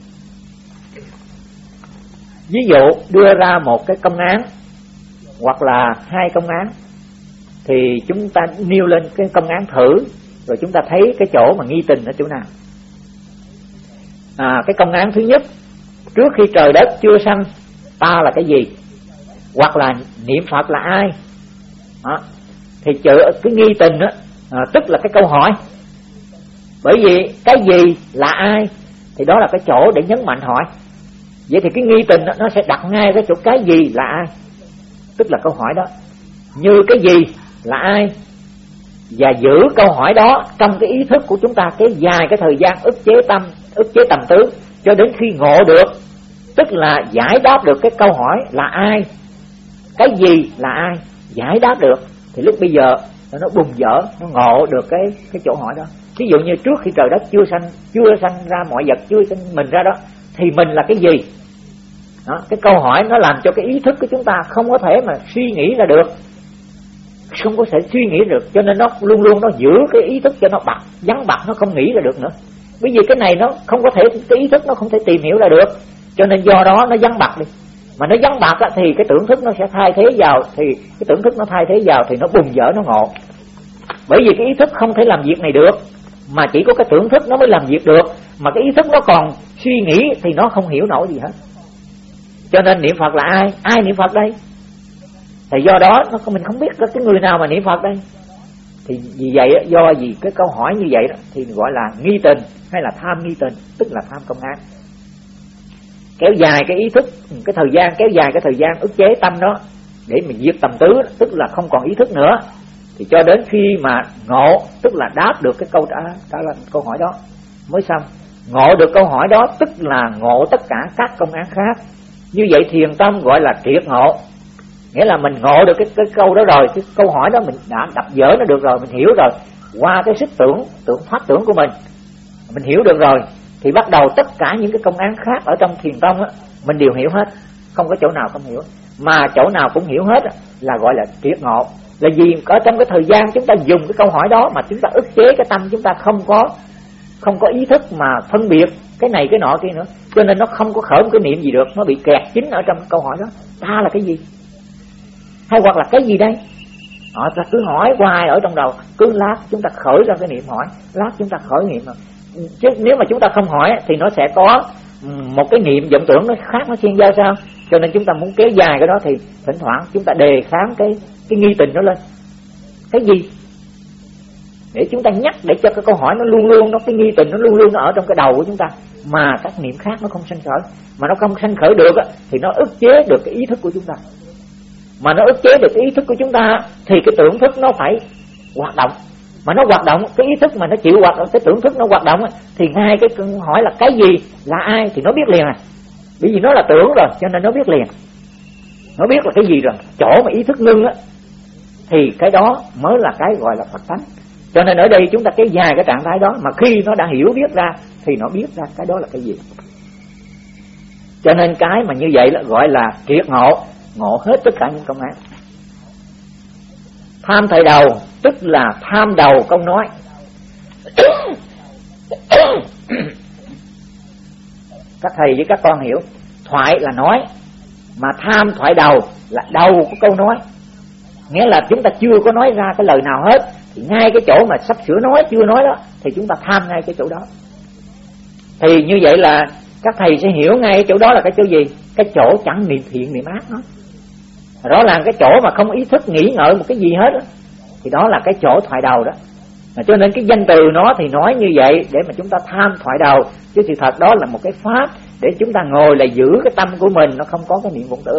Ví dụ đưa ra một cái công án hoặc là hai công án, thì chúng ta nêu lên cái công án thử, rồi chúng ta thấy cái chỗ mà nghi tình ở chỗ nào. Cái công án thứ nhất, trước khi trời đất chưa sanh ta là cái gì, hoặc là niệm Phật là ai. Thì cái nghi tình đó, tức là cái câu hỏi. Bởi vì cái gì là ai thì đó là cái chỗ để nhấn mạnh hỏi. Vậy thì cái nghi tình đó, nó sẽ đặt ngay cái chỗ cái gì là ai, tức là câu hỏi đó. Như cái gì là ai, và giữ câu hỏi đó trong cái ý thức của chúng ta kéo dài cái thời gian ức chế tầm tứ cho đến khi ngộ được, tức là giải đáp được cái câu hỏi là ai, cái gì là ai, giải đáp được, thì lúc bây giờ nó bùng dở, nó ngộ được cái chỗ hỏi đó. Ví dụ như trước khi trời đất chưa sanh ra mọi vật, chưa sanh mình ra đó, thì mình là cái gì đó. Cái câu hỏi nó làm cho cái ý thức của chúng ta không có thể mà suy nghĩ ra được, không có thể suy nghĩ được, cho nên nó luôn luôn nó giữ cái ý thức cho nó vắng bặt, nó không nghĩ ra được nữa. Bởi vì cái này nó không có thể, cái ý thức nó không thể tìm hiểu ra được, cho nên do đó nó vắng bặt đi. Mà nó vắng bặt thì cái tưởng thức nó sẽ thay thế vào, thì cái tưởng thức nó thay thế vào thì nó bùng dở, nó ngộ. Bởi vì cái ý thức không thể làm việc này được, mà chỉ có cái tưởng thức nó mới làm việc được. Mà cái ý thức nó còn suy nghĩ thì nó không hiểu nổi gì hết. Cho nên niệm Phật là ai? Ai niệm Phật đây? Thì do đó mình không biết cái người nào mà niệm Phật đây. Thì vì vậy, do vì cái câu hỏi như vậy đó, thì gọi là nghi tình hay là tham nghi tình, tức là tham công án. Kéo dài cái ý thức, cái thời gian, kéo dài cái thời gian ức chế tâm đó để mình diệt tầm tứ, tức là không còn ý thức nữa. Thì cho đến khi mà ngộ, tức là đáp được cái câu hỏi đó mới xong. Ngộ được câu hỏi đó tức là ngộ tất cả các công án khác. Như vậy thiền tâm gọi là triệt ngộ. Nghĩa là mình ngộ được cái câu đó rồi, cái câu hỏi đó mình đã đập vỡ nó được rồi, mình hiểu rồi. Qua cái sức phát tưởng của mình hiểu được rồi, thì bắt đầu tất cả những cái công án khác ở trong thiền tông á, mình đều hiểu hết, không có chỗ nào không hiểu. Mà chỗ nào cũng hiểu hết là gọi là triệt ngộ. Là vì ở trong cái thời gian chúng ta dùng cái câu hỏi đó mà chúng ta ức chế cái tâm, chúng ta không có ý thức mà phân biệt cái này cái nọ kia nữa, cho nên nó không có khởi một cái niệm gì được, nó bị kẹt chính ở trong câu hỏi đó. Ta là cái gì, hay hoặc là cái gì đây? Họ cứ hỏi hoài ở trong đầu, cứ lát chúng ta khởi ra cái niệm hỏi, lát chúng ta khởi niệm. Chứ nếu mà chúng ta không hỏi thì nó sẽ có một cái niệm vọng tưởng nó khác, nó xen vào sao? Cho nên chúng ta muốn kéo dài cái đó thì thỉnh thoảng chúng ta đề kháng cái nghi tình nó lên. Cái gì? Để chúng ta nhắc, để cho cái câu hỏi nó luôn luôn, cái nghi tình nó luôn luôn nó ở trong cái đầu của chúng ta, mà các niệm khác nó không sanh khởi. Mà nó không sanh khởi được thì nó ức chế được cái ý thức của chúng ta. Mà nó ức chế được cái ý thức của chúng ta thì cái tưởng thức nó phải hoạt động. Mà nó hoạt động, cái ý thức mà nó chịu hoạt động, cái tưởng thức nó hoạt động thì ngay cái câu hỏi là cái gì, là ai thì nó biết liền à. Bởi vì nó là tưởng rồi cho nên nó biết liền, nó biết là cái gì rồi. Chỗ mà ý thức ngưng thì cái đó mới là cái gọi là Phật tánh. Cho nên ở đây chúng ta kéo dài cái trạng thái đó, mà khi nó đã hiểu biết ra thì nó biết ra cái đó là cái gì. Cho nên cái mà như vậy là gọi là triệt ngộ, ngộ hết tất cả những công án. Tham thời đầu tức là tham đầu câu nói. Các thầy với các con hiểu, thoại là nói, mà tham thoại đầu là đầu của câu nói. Nghĩa là chúng ta chưa có nói ra cái lời nào hết, thì ngay cái chỗ mà sắp sửa nói, chưa nói đó, thì chúng ta tham ngay cái chỗ đó. Thì như vậy là các thầy sẽ hiểu ngay cái chỗ đó là cái chỗ gì, cái chỗ chẳng niệm thiện niệm ác đó. Đó là cái chỗ mà không ý thức nghĩ ngợi một cái gì hết đó. Thì đó là cái chỗ thoại đầu đó. Cho nên cái danh từ nó thì nói như vậy để mà chúng ta tham thoại đầu, chứ sự thật đó là một cái pháp để chúng ta ngồi là giữ cái tâm của mình, nó không có cái niệm vọng tưởng.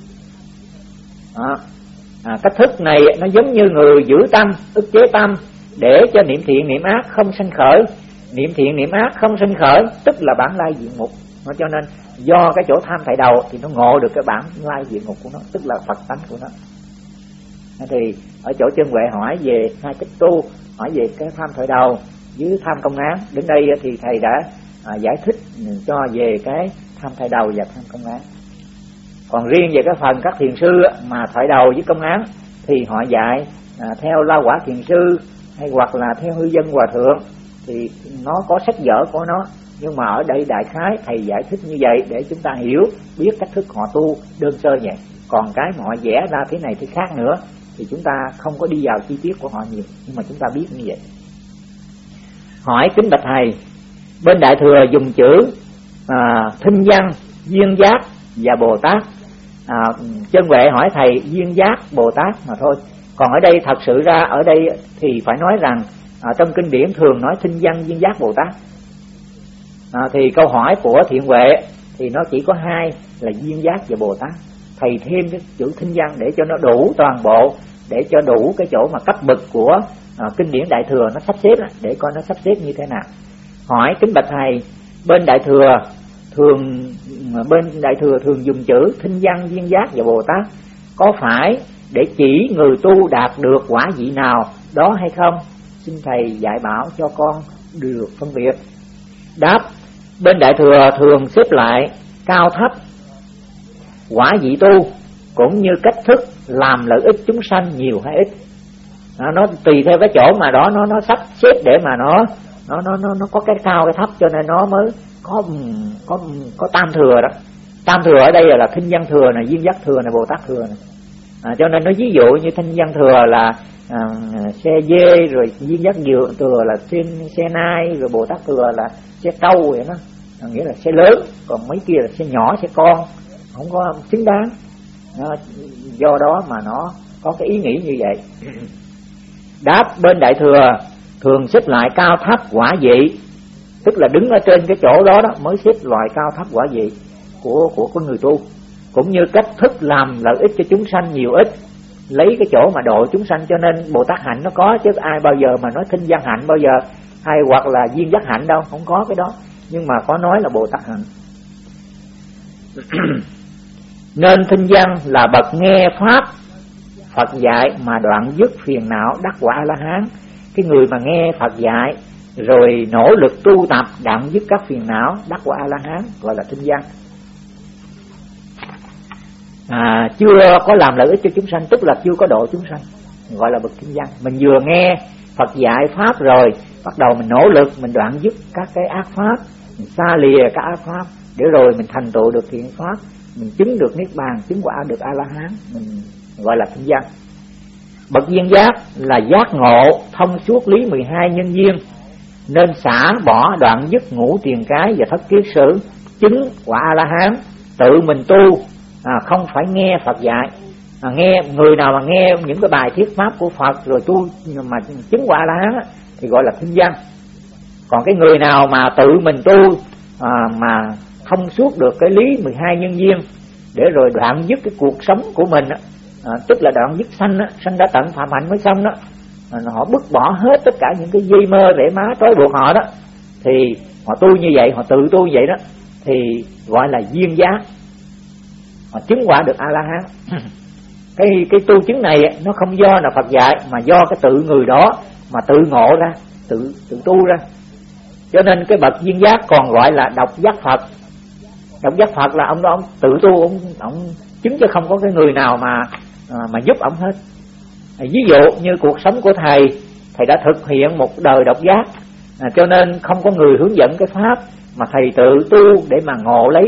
Cách thức này nó giống như người giữ tâm, ức chế tâm để cho niệm thiện niệm ác không sanh khởi. Niệm thiện niệm ác không sanh khởi tức là bản lai diện mục. Cho nên do cái chỗ tham thoại đầu thì nó ngộ được cái bản lai diện mục của nó, tức là Phật tánh của nó. Thì ở chỗ Chân Huệ hỏi về hai cách tu, hỏi về cái tham thoại đầu với tham công án. Đến đây thì thầy đã giải thích cho về cái tham thoại đầu và tham công án. Còn riêng về cái phần các thiền sư mà thoại đầu với công án thì họ dạy theo La Quả Thiền Sư hay hoặc là theo Hư Dân Hòa Thượng, thì nó có sách vở của nó. Nhưng mà ở đây đại khái thầy giải thích như vậy để chúng ta hiểu biết cách thức họ tu đơn sơ vậy. Còn cái mà họ vẽ ra thế này thế khác nữa thì chúng ta không có đi vào chi tiết của họ nhiều, nhưng mà chúng ta biết như vậy. Hỏi kính bạch thầy, bên Đại Thừa dùng chữ Thinh văn, duyên giác và Bồ Tát. Chân Huệ hỏi thầy duyên giác Bồ Tát mà thôi. Còn ở đây thật sự ra ở đây thì phải nói rằng trong kinh điển thường nói thinh văn duyên giác Bồ Tát. Thì câu hỏi của Thiện Huệ thì nó chỉ có hai là duyên giác và Bồ Tát. Thầy thêm cái chữ thinh văn để cho nó đủ toàn bộ, để cho đủ cái chỗ mà cấp bậc của kinh điển Đại Thừa nó sắp xếp, để coi nó sắp xếp như thế nào. Hỏi kính bạch thầy, bên Đại Thừa thường dùng chữ thinh văn duyên giác và Bồ Tát có phải để chỉ người tu đạt được quả vị nào đó hay không? Xin thầy dạy bảo cho con được phân biệt. Đáp: bên Đại Thừa thường xếp lại cao thấp, quả vị tu cũng như cách thức làm lợi ích chúng sanh nhiều hay ít. Nó tùy theo cái chỗ mà đó nó sắp xếp để mà nó có cái cao cái thấp, cho nên nó mới có tam thừa đó. Tam thừa ở đây là thinh văn thừa này, duyên giác thừa này, Bồ Tát thừa này. Cho nên nó ví dụ như thinh văn thừa là xe dê, rồi duyên giác thừa là xe nai, rồi Bồ Tát thừa là xe trâu vậy đó, nghĩa là xe lớn, còn mấy kia là xe nhỏ, xe con, không có xứng đáng. Do đó mà nó có cái ý nghĩ như vậy. Đáp: bên Đại Thừa thường xếp lại cao thấp quả vị, tức là đứng ở trên cái chỗ đó đó mới xếp loại cao thấp quả vị của người tu, cũng như cách thức làm lợi ích cho chúng sanh nhiều ít, lấy cái chỗ mà độ chúng sanh. Cho nên Bồ Tát hạnh nó có, chứ ai bao giờ mà nói thinh văn hạnh bao giờ, hay hoặc là duyên giác hạnh đâu, không có cái đó. Nhưng mà có nói là Bồ Tát hạnh. Nên thinh văn là bậc nghe pháp Phật dạy mà đoạn dứt phiền não đắc quả A-la-hán. Cái người mà nghe Phật dạy rồi nỗ lực tu tập đoạn dứt các phiền não đắc quả A-la-hán gọi là thinh văn. Chưa có làm lợi ích cho chúng sanh, tức là chưa có độ chúng sanh, gọi là bậc thinh văn. Mình vừa nghe Phật dạy pháp rồi bắt đầu mình nỗ lực mình đoạn dứt các cái ác pháp, mình xa lìa các ác pháp để rồi mình thành tựu được thiện pháp, mình chứng được niết bàn, chứng quả được A-la-hán, mình gọi là thinh văn. Bậc duyên giác là giác ngộ thông suốt lý 12 nhân duyên, nên xả bỏ đoạn dứt ngũ tiền cái và thất kiết sử, chứng quả A-la-hán, tự mình tu, không phải nghe Phật dạy. Nghe người nào mà nghe những cái bài thuyết pháp của Phật rồi tu mà chứng quả A-la-hán thì gọi là thinh văn. Còn cái người nào mà tự mình tu mà thông suốt được cái lý 12 nhân duyên để rồi đoạn dứt cái cuộc sống của mình tức là đoạn dứt sanh đã tận phạm hạnh mới xong đó, họ bứt bỏ hết tất cả những cái dây mơ rễ má trói buộc họ đó, thì họ tu như vậy, họ tự tu như vậy đó thì gọi là duyên giác, họ chứng quả được A-la-hán. Cái tu chứng này nó không do là Phật dạy, mà do cái tự người đó mà tự ngộ ra, tự tu ra. Cho nên cái bậc duyên giác còn gọi là độc giác Phật. Độc giác Phật là ông đó ông tự tu, ông chứng, chứ không có cái người nào mà giúp ông hết. Ví dụ như cuộc sống của thầy đã thực hiện một đời độc giác, cho nên không có người hướng dẫn cái pháp, mà thầy tự tu để mà ngộ lấy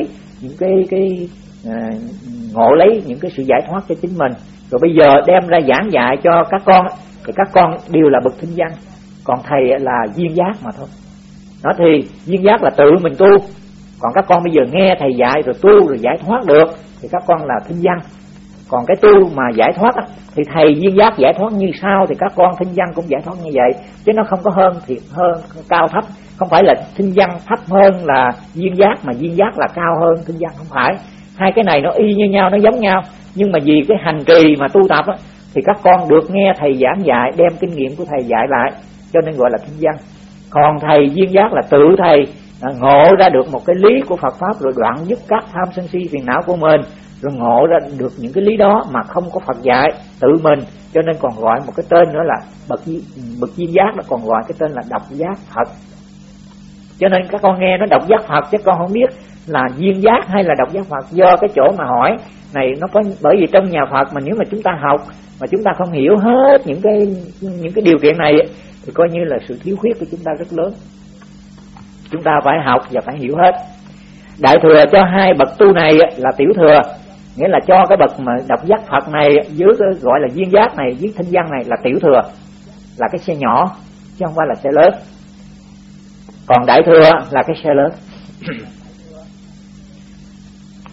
những cái sự giải thoát cho chính mình. Rồi bây giờ đem ra giảng dạy cho các con, thì các con đều là bậc thinh văn, còn thầy là duyên giác mà thôi. Đó thì duyên giác là tự mình tu, còn các con bây giờ nghe thầy dạy rồi tu rồi giải thoát được thì các con là thinh văn. Còn cái tu mà giải thoát thì thầy duyên giác giải thoát như sao thì các con thinh văn cũng giải thoát như vậy, chứ nó không có hơn thiệt hơn cao thấp. Không phải là thinh văn thấp hơn là duyên giác, mà duyên giác là cao hơn thinh văn, không phải. Hai cái này nó y như nhau, nó giống nhau, nhưng mà vì cái hành trì mà tu tập thì các con được nghe thầy giảng dạy, đem kinh nghiệm của thầy dạy lại, cho nên gọi là thinh văn. Còn thầy duyên giác là tự thầy ngộ ra được một cái lý của Phật pháp rồi đoạn dứt các tham sân si phiền não của mình, rồi ngộ ra được những cái lý đó mà không có Phật dạy, tự mình, cho nên còn gọi một cái tên nữa là bậc duyên giác, nó còn gọi cái tên là độc giác Phật. Cho nên các con nghe nó độc giác Phật, chứ con không biết là duyên giác hay là độc giác Phật, do cái chỗ mà hỏi này nó có. Bởi vì trong nhà Phật mà nếu mà chúng ta học mà chúng ta không hiểu hết những cái điều kiện này thì coi như là sự thiếu khuyết của chúng ta rất lớn. Chúng ta phải học và phải hiểu hết. Đại thừa cho hai bậc tu này là tiểu thừa, nghĩa là cho cái bậc mà độc giác Phật này dưới cái gọi là duyên giác này, dưới thinh văn này là tiểu thừa, là cái xe nhỏ chứ không phải là xe lớn. Còn đại thừa là cái xe lớn.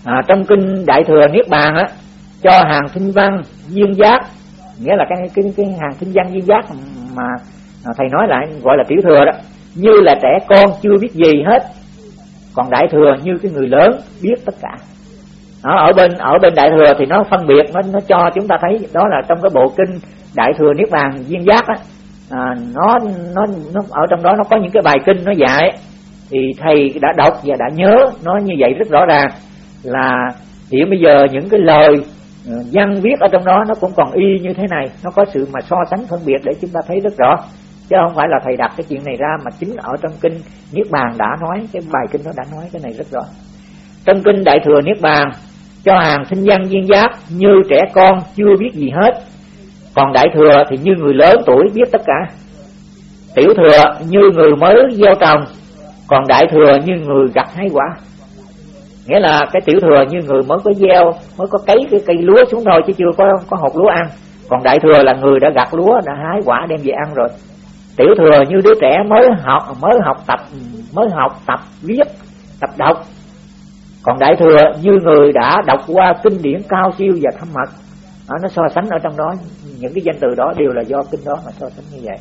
Trong kinh Đại Thừa Niết Bàn á, cho hàng thinh văn duyên giác, nghĩa là cái hàng thinh văn duyên giác mà thầy nói lại gọi là tiểu thừa đó, như là trẻ con chưa biết gì hết, còn đại thừa như cái người lớn biết tất cả. Ở bên Đại Thừa thì nó phân biệt, nó cho chúng ta thấy đó là trong cái bộ kinh Đại Thừa Niết Bàn duyên giác á, nó ở trong đó nó có những cái bài kinh nó dạy, thì thầy đã đọc và đã nhớ nó như vậy rất rõ ràng, là hiện bây giờ những cái lời văn viết ở trong đó nó cũng còn y như thế này, nó có sự mà so sánh phân biệt để chúng ta thấy rất rõ, chứ không phải là thầy đặt cái chuyện này ra, mà chính ở trong kinh Niết Bàn đã nói, cái bài kinh đó đã nói cái này rất rõ. Trong kinh Đại Thừa Niết Bàn cho hàng thinh văn duyên giác như trẻ con chưa biết gì hết, còn đại thừa thì như người lớn tuổi biết tất cả. Tiểu thừa như người mới gieo trồng, còn đại thừa như người gặt hái quả. Nghĩa là cái tiểu thừa như người mới có gieo, mới có cấy cái cây lúa xuống thôi chứ chưa có hột lúa ăn, còn đại thừa là người đã gặt lúa, đã hái quả đem về ăn rồi. Tiểu thừa như đứa trẻ mới học tập viết, tập đọc, còn đại thừa như người đã đọc qua kinh điển cao siêu và thâm mật. Nó so sánh ở trong đó, những cái danh từ đó đều là do kinh đó mà so sánh như vậy.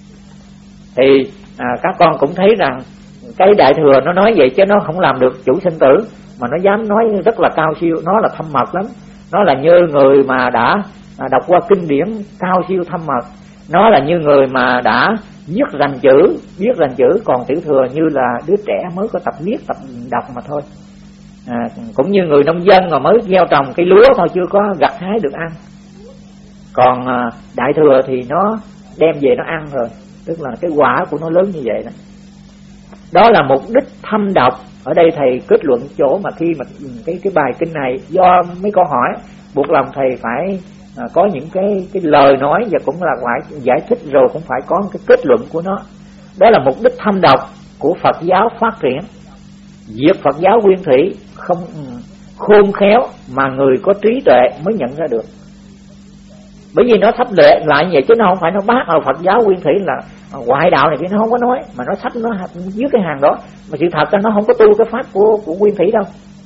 Thì các con cũng thấy rằng cái đại thừa nó nói vậy chứ nó không làm được chủ sinh tử, mà nó dám nói rất là cao siêu, nó là thâm mật lắm. Nó là như người mà đã đọc qua kinh điển cao siêu thâm mật, nó là như người mà đã biết rành chữ, còn tiểu thừa như là đứa trẻ mới có tập viết, tập đọc mà thôi. Cũng như người nông dân mà mới gieo trồng cây lúa thôi, chưa có gặt hái được ăn. Còn đại thừa thì nó đem về nó ăn rồi, tức là cái quả của nó lớn như vậy đó. Đó là mục đích thâm đọc. Ở đây thầy kết luận chỗ mà khi mà cái bài kinh này do mấy câu hỏi buộc lòng thầy phải có những cái lời nói, và cũng là phải giải thích rồi cũng phải có cái kết luận của nó. Đó là mục đích thâm đọc của Phật giáo phát triển. Việc Phật giáo nguyên thủy không khôn khéo mà người có trí tuệ mới nhận ra được. Bởi vì nó sắp lệ lại như vậy, chứ nó không phải nó bác ở Phật giáo nguyên thủy là ngoại đạo này, nó không có nói, mà nó sắp nó dưới cái hàng đó. Mà sự thật là nó không có tu cái pháp của nguyên thủy đâu.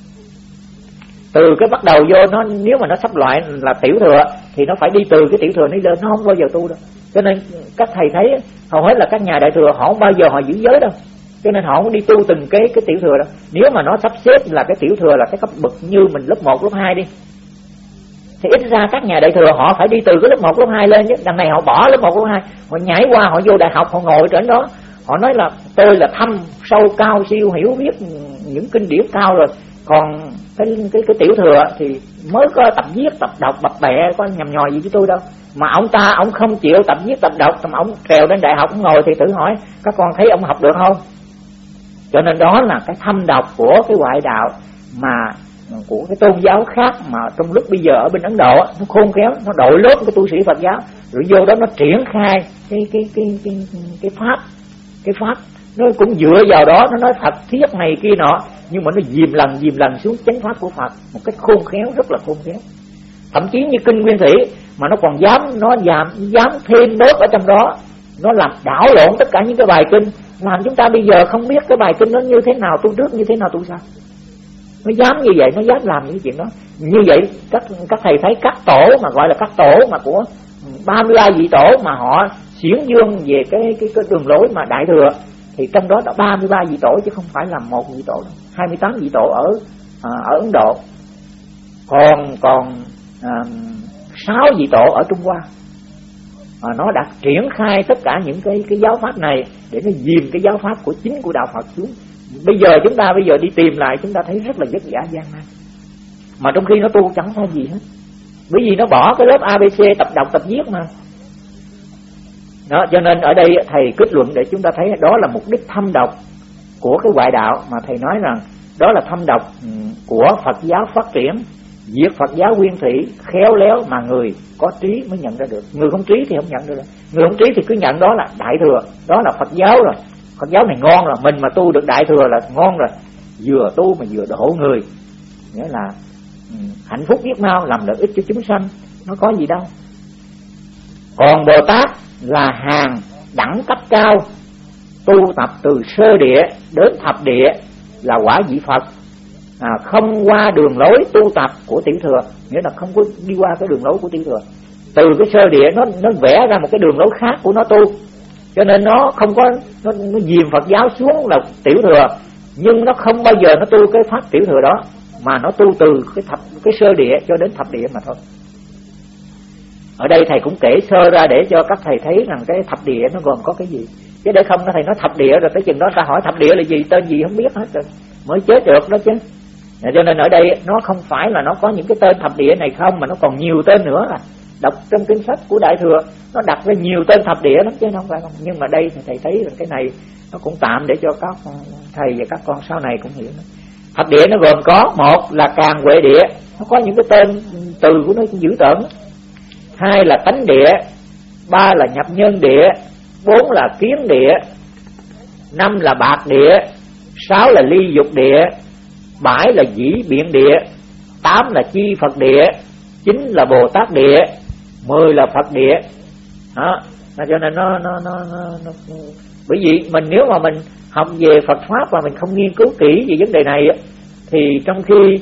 Từ cái bắt đầu vô nó, nếu mà nó sắp loại là tiểu thừa thì nó phải đi từ cái tiểu thừa này lên, nó không bao giờ tu đâu. Cho nên các thầy thấy hầu hết là các nhà đại thừa họ không bao giờ họ giữ giới đâu, cho nên họ không đi tu từng cái tiểu thừa đâu. Nếu mà nó sắp xếp là cái tiểu thừa là cái cấp bậc như mình lớp 1, lớp 2 đi, thì ít ra các nhà đại thừa họ phải đi từ cái lớp 1, lớp 2 lên chứ. Đằng này họ bỏ lớp 1, lớp 2, họ nhảy qua, họ vô đại học, họ ngồi trên đó, họ nói là tôi là thâm sâu cao siêu, hiểu biết những kinh điển cao rồi. Còn cái tiểu thừa thì mới có tập viết, tập đọc, bập bẹ, có nhầm nhòi gì với tôi đâu. Mà ông không chịu tập viết, tập đọc, mà ông trèo lên đại học, ông ngồi thì tự hỏi các con thấy ông học được không? Cho nên đó là cái thâm đọc của cái ngoại đạo mà của cái tôn giáo khác mà trong lúc bây giờ ở bên Ấn Độ nó khôn khéo, nó đội lớp cái tu sĩ Phật giáo rồi vô đó nó triển khai cái pháp nó cũng dựa vào đó, nó nói Phật thiết này kia nọ, nhưng mà nó dìm lần xuống chánh pháp của Phật một cách khôn khéo, rất là khôn khéo. Thậm chí như kinh Nguyên Thủy mà nó còn dám thêm đốt ở trong đó, nó làm đảo lộn tất cả những cái bài kinh, làm chúng ta bây giờ không biết cái bài kinh nó như thế nào tu trước, như thế nào tu sau. Nó dám như vậy, nó dám làm những chuyện đó. Như vậy các thầy thấy các tổ mà gọi là các tổ mà của 33 vị tổ mà họ xiển dương về cái đường lối mà đại thừa, thì trong đó đã 33 vị tổ chứ không phải là một vị tổ đâu. 28 vị tổ ở Ấn Độ, còn 6 vị tổ ở Trung Hoa. Nó đã triển khai tất cả những cái giáo pháp này để nó dìm cái giáo pháp của chính của đạo Phật xuống. Bây giờ chúng ta đi tìm lại, chúng ta thấy rất là vất vả gian nan, mà trong khi nó tu chẳng phải gì hết, bởi vì nó bỏ cái lớp ABC tập đọc tập viết mà. Đó, cho nên ở đây thầy kết luận để chúng ta thấy đó là mục đích thâm đọc của cái ngoại đạo, mà thầy nói rằng đó là thâm đọc của Phật giáo phát triển. Việc Phật giáo nguyên thủy khéo léo mà người có trí mới nhận ra được, người không trí thì không nhận ra được. Người không trí thì cứ nhận đó là đại thừa, đó là Phật giáo rồi, Phật giáo này ngon rồi, mình mà tu được đại thừa là ngon rồi, vừa tu mà vừa độ người, nghĩa là hạnh phúc biết mau, làm lợi ích cho chúng sanh, nó có gì đâu. Còn Bồ Tát là hàng đẳng cấp cao, tu tập từ sơ địa đến thập địa, là quả vị Phật. không qua đường lối tu tập của tiểu thừa, nghĩa là không có đi qua cái đường lối của tiểu thừa. Từ cái sơ địa nó vẽ ra một cái đường lối khác của nó tu, cho nên nó không có nó dìm Phật giáo xuống là tiểu thừa, nhưng nó không bao giờ nó tu cái pháp tiểu thừa đó, mà nó tu từ cái sơ địa cho đến thập địa mà thôi. Ở đây thầy cũng kể sơ ra để cho các thầy thấy rằng cái thập địa nó gồm có cái gì, chứ để không nó thầy nói thập địa rồi tới chừng đó ta hỏi thập địa là gì, tên gì không biết hết rồi mới chết được đó chứ. Cho nên ở đây nó không phải là nó có những cái tên thập địa này không, mà nó còn nhiều tên nữa. Đọc trong kinh sách của Đại Thừa nó đặt ra nhiều tên thập địa lắm chứ không phải không. Nhưng mà đây thì thầy thấy rằng cái này nó cũng tạm để cho các thầy và các con sau này cũng hiểu. Thập địa nó gồm có: một là Càn Huệ địa, nó có những cái tên từ của nó dữ tợn; hai là Tánh địa; ba là Nhập Nhân địa; bốn là Kiến địa; năm là Bạc địa; sáu là Ly Dục địa; bảy là Dĩ Biện địa; tám là Chi Phật địa; chín là Bồ Tát địa; 10 là Phật địa. Đó, cho nên nó bởi vì mình nếu mà mình học về Phật pháp và mình không nghiên cứu kỹ về vấn đề này thì trong khi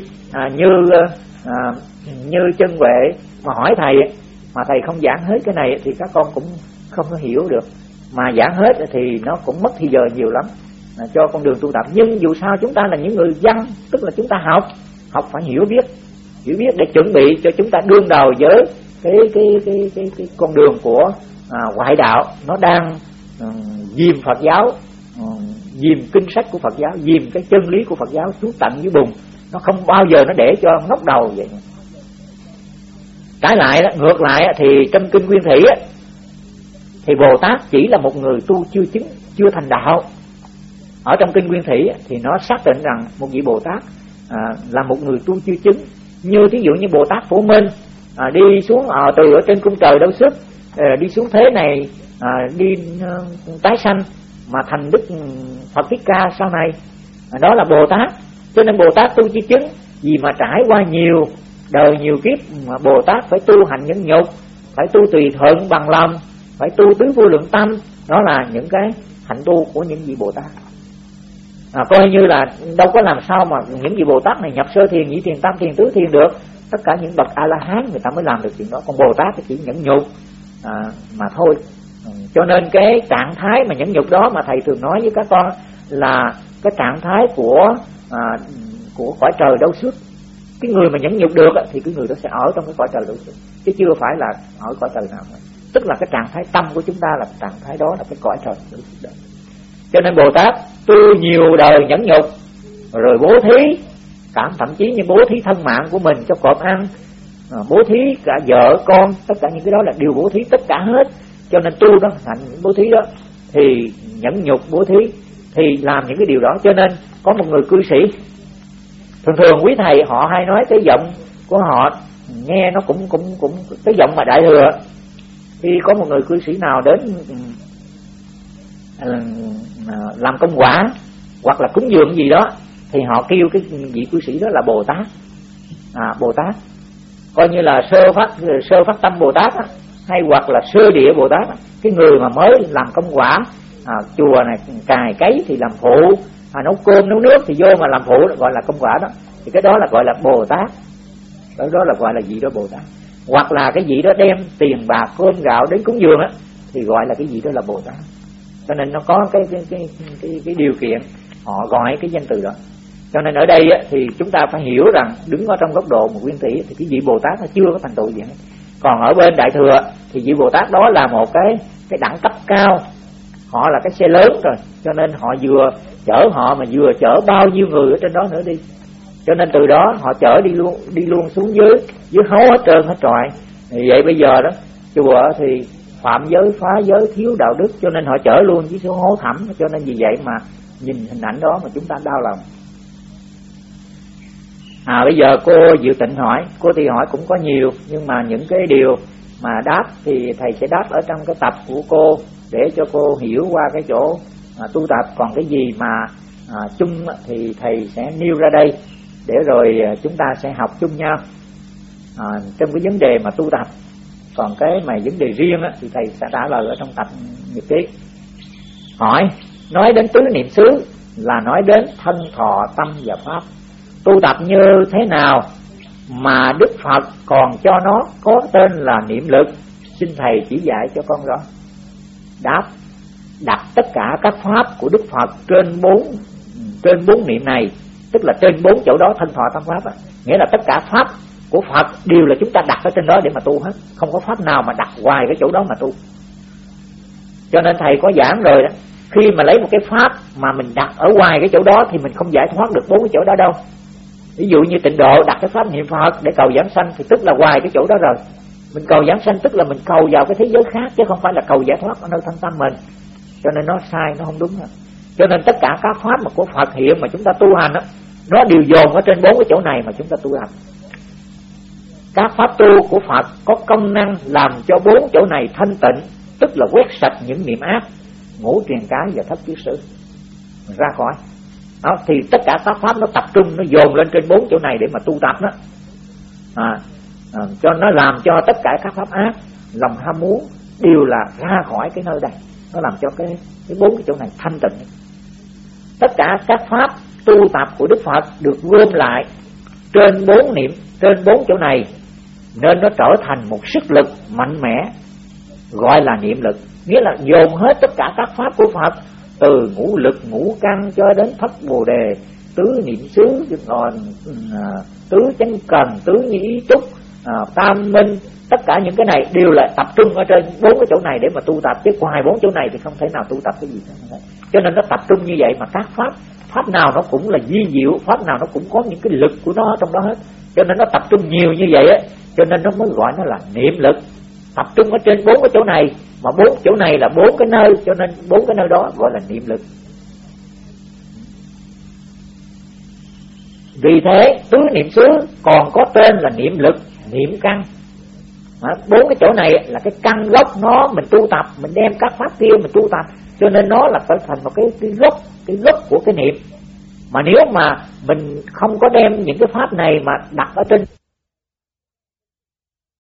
như Chân Huệ mà hỏi thầy mà thầy không giảng hết cái này thì các con cũng không có hiểu được, mà giảng hết thì nó cũng mất thời giờ nhiều lắm cho con đường tu tập. Nhưng dù sao chúng ta là những người dân, tức là chúng ta học phải hiểu biết để chuẩn bị cho chúng ta đương đầu với cái con đường của ngoại đạo. Nó đang dìm Phật giáo, dìm kinh sách của Phật giáo, dìm cái chân lý của Phật giáo xuống tận dưới bùn. Nó không bao giờ nó để cho ngóc đầu vậy. Trái lại đó, ngược lại thì trong kinh Nguyên Thủy thì Bồ Tát chỉ là một người tu chưa chứng, chưa thành đạo. Ở trong kinh Nguyên Thủy thì nó xác định rằng một vị Bồ Tát là một người tu chưa chứng. Như thí dụ như Bồ Tát Phổ Minh đi xuống từ ở trên cung trời Đâu Sức đi xuống thế này, đi tái sanh mà thành Đức Phật Thích Ca sau này, đó là Bồ Tát. Cho nên Bồ Tát tu chưa chứng vì mà trải qua nhiều đời nhiều kiếp mà Bồ Tát phải tu hành nhẫn nhục, phải tu tùy thuận bằng lòng, phải tu tứ vô lượng tâm. Đó là những cái hạnh tu của những vị Bồ Tát. Coi như là đâu có làm sao mà những vị Bồ Tát này nhập sơ thiền, nhị thiền, tam thiền, tứ thiền được. Tất cả những bậc A-la-hán người ta mới làm được chuyện đó. Còn Bồ Tát thì chỉ nhẫn nhục mà thôi. Cho nên cái trạng thái mà nhẫn nhục đó mà thầy thường nói với các con là cái trạng thái của cõi trời Đâu Xuất. Cái người mà nhẫn nhục được thì cái người đó sẽ ở trong cái cõi trời Đâu Xuất, chứ chưa phải là ở cõi trời nào. Tức là cái trạng thái tâm của chúng ta là trạng thái đó, là cái cõi trời Đâu Xuất đó. Cho nên Bồ Tát tu nhiều đời nhẫn nhục, rồi bố thí, thậm chí như bố thí thân mạng của mình cho cọp ăn, bố thí cả vợ con, tất cả những cái đó là điều bố thí tất cả hết. Cho nên tu đó thành bố thí đó thì nhẫn nhục bố thí thì làm những cái điều đó. Cho nên có một người cư sĩ, thường quý thầy họ hay nói cái giọng của họ nghe nó cũng cái giọng mà Đại Thừa. Khi có một người cư sĩ nào đến làm công quả hoặc là cúng dường gì đó thì họ kêu cái vị cư sĩ đó là Bồ Tát. Bồ Tát coi như là sơ phát tâm Bồ Tát hay hoặc là sơ địa Bồ Tát. Cái người mà mới làm công quả, chùa này cài cấy thì làm phụ, nấu cơm nấu nước thì vô mà làm phụ, gọi là công quả đó. Thì cái đó là gọi là Bồ Tát. Đó là gọi là vị đó Bồ Tát. Hoặc là cái vị đó đem tiền bạc cơm gạo đến cúng dường thì gọi là cái vị đó là Bồ Tát. Cho nên nó có cái điều kiện họ gọi cái danh từ đó. Cho nên ở đây thì chúng ta phải hiểu rằng đứng ở trong góc độ một nguyên thủy thì cái vị Bồ Tát nó chưa có thành tựu gì hết. Còn ở bên Đại Thừa thì vị Bồ Tát đó là một cái đẳng cấp cao, họ là cái xe lớn rồi, cho nên họ vừa chở họ mà vừa chở bao nhiêu người ở trên đó nữa đi. Cho nên từ đó họ chở đi luôn xuống dưới hố hết trơn hết trọi. Vậy bây giờ đó chùa thì phạm giới, phá giới, thiếu đạo đức, cho nên họ chở luôn với số hố thẳm. Cho nên vì vậy mà nhìn hình ảnh đó mà chúng ta đau lòng. Bây giờ cô Diệu Tịnh hỏi, cô thì hỏi cũng có nhiều, nhưng mà những cái điều mà đáp thì thầy sẽ đáp ở trong cái tập của cô để cho cô hiểu qua cái chỗ tu tập. Còn cái gì mà chung thì thầy sẽ nêu ra đây để rồi chúng ta sẽ học chung nhau trong cái vấn đề mà tu tập. Còn cái mà vấn đề riêng thì thầy sẽ trả lời ở trong tập nhật ký. Hỏi, nói đến tứ niệm xứ là nói đến thân, thọ, tâm và pháp. tu tập như thế nào mà Đức Phật còn cho nó có tên là niệm lực? Xin thầy chỉ dạy cho con rõ. Đáp: đặt tất cả các pháp của Đức Phật trên bốn niệm này, tức là trên 4 chỗ đó, Thanh Thọ Tam Pháp á, nghĩa là tất cả pháp của Phật đều là chúng ta đặt ở trên đó để mà tu hết, không có pháp nào mà đặt hoài cái chỗ đó mà tu. Cho nên thầy có giảng rồi đó, khi mà lấy một cái pháp mà mình đặt ở ngoài cái chỗ đó thì mình không giải thoát được 4 cái chỗ đó đâu. Ví dụ như Tịnh Độ đặt cái pháp niệm Phật để cầu giảng sanh thì tức là ngoài cái chỗ đó rồi. Mình cầu giảng sanh tức là mình cầu vào cái thế giới khác, chứ không phải là cầu giải thoát ở nơi thân tâm mình. Cho nên nó sai, nó không đúng rồi. Cho nên tất cả các pháp mà của Phật hiện mà chúng ta tu hành đó, nó đều dồn ở trên 4 cái chỗ này mà chúng ta tu hành. Các pháp tu của Phật có công năng làm cho 4 chỗ này thanh tịnh, tức là quét sạch những niệm ác, ngũ triền cái và thất kiết sử ra khỏi đó. Thì tất cả các pháp nó tập trung, nó dồn lên trên 4 chỗ này để mà tu tập đó. Cho nó làm cho tất cả các pháp ác, lòng ham muốn đều là ra khỏi cái nơi đây. Nó làm cho cái 4 cái chỗ này thanh tịnh. Tất cả các pháp tu tập của Đức Phật được gom lại trên 4 niệm, trên 4 chỗ này, nên nó trở thành một sức lực mạnh mẽ, gọi là niệm lực. Nghĩa là dồn hết tất cả các pháp của Phật, từ ngũ lực, ngũ căn cho đến thất bồ đề, tứ niệm xứ, tứ chánh cần, tứ nhĩ ý túc, tam minh, tất cả những cái này đều là tập trung ở trên 4 cái chỗ này để mà tu tập, chứ ngoài 4 chỗ này thì không thể nào tu tập cái gì hết. Cho nên nó tập trung như vậy, mà các pháp nào nó cũng là di diệu, pháp nào nó cũng có những cái lực của nó trong đó hết. Cho nên nó tập trung nhiều như vậy á, cho nên nó mới gọi nó là niệm lực. Tập trung ở trên 4 cái chỗ này, mà 4 chỗ này là 4 cái nơi, cho nên 4 cái nơi đó gọi là niệm lực. Vì thế tứ niệm xứ còn có tên là niệm lực, niệm căn. 4 cái chỗ này là cái căn gốc nó mình tu tập, mình đem các pháp kia mình tu tập, cho nên nó là trở thành một cái gốc của cái niệm. Mà nếu mà mình không có đem những cái pháp này mà đặt ở trên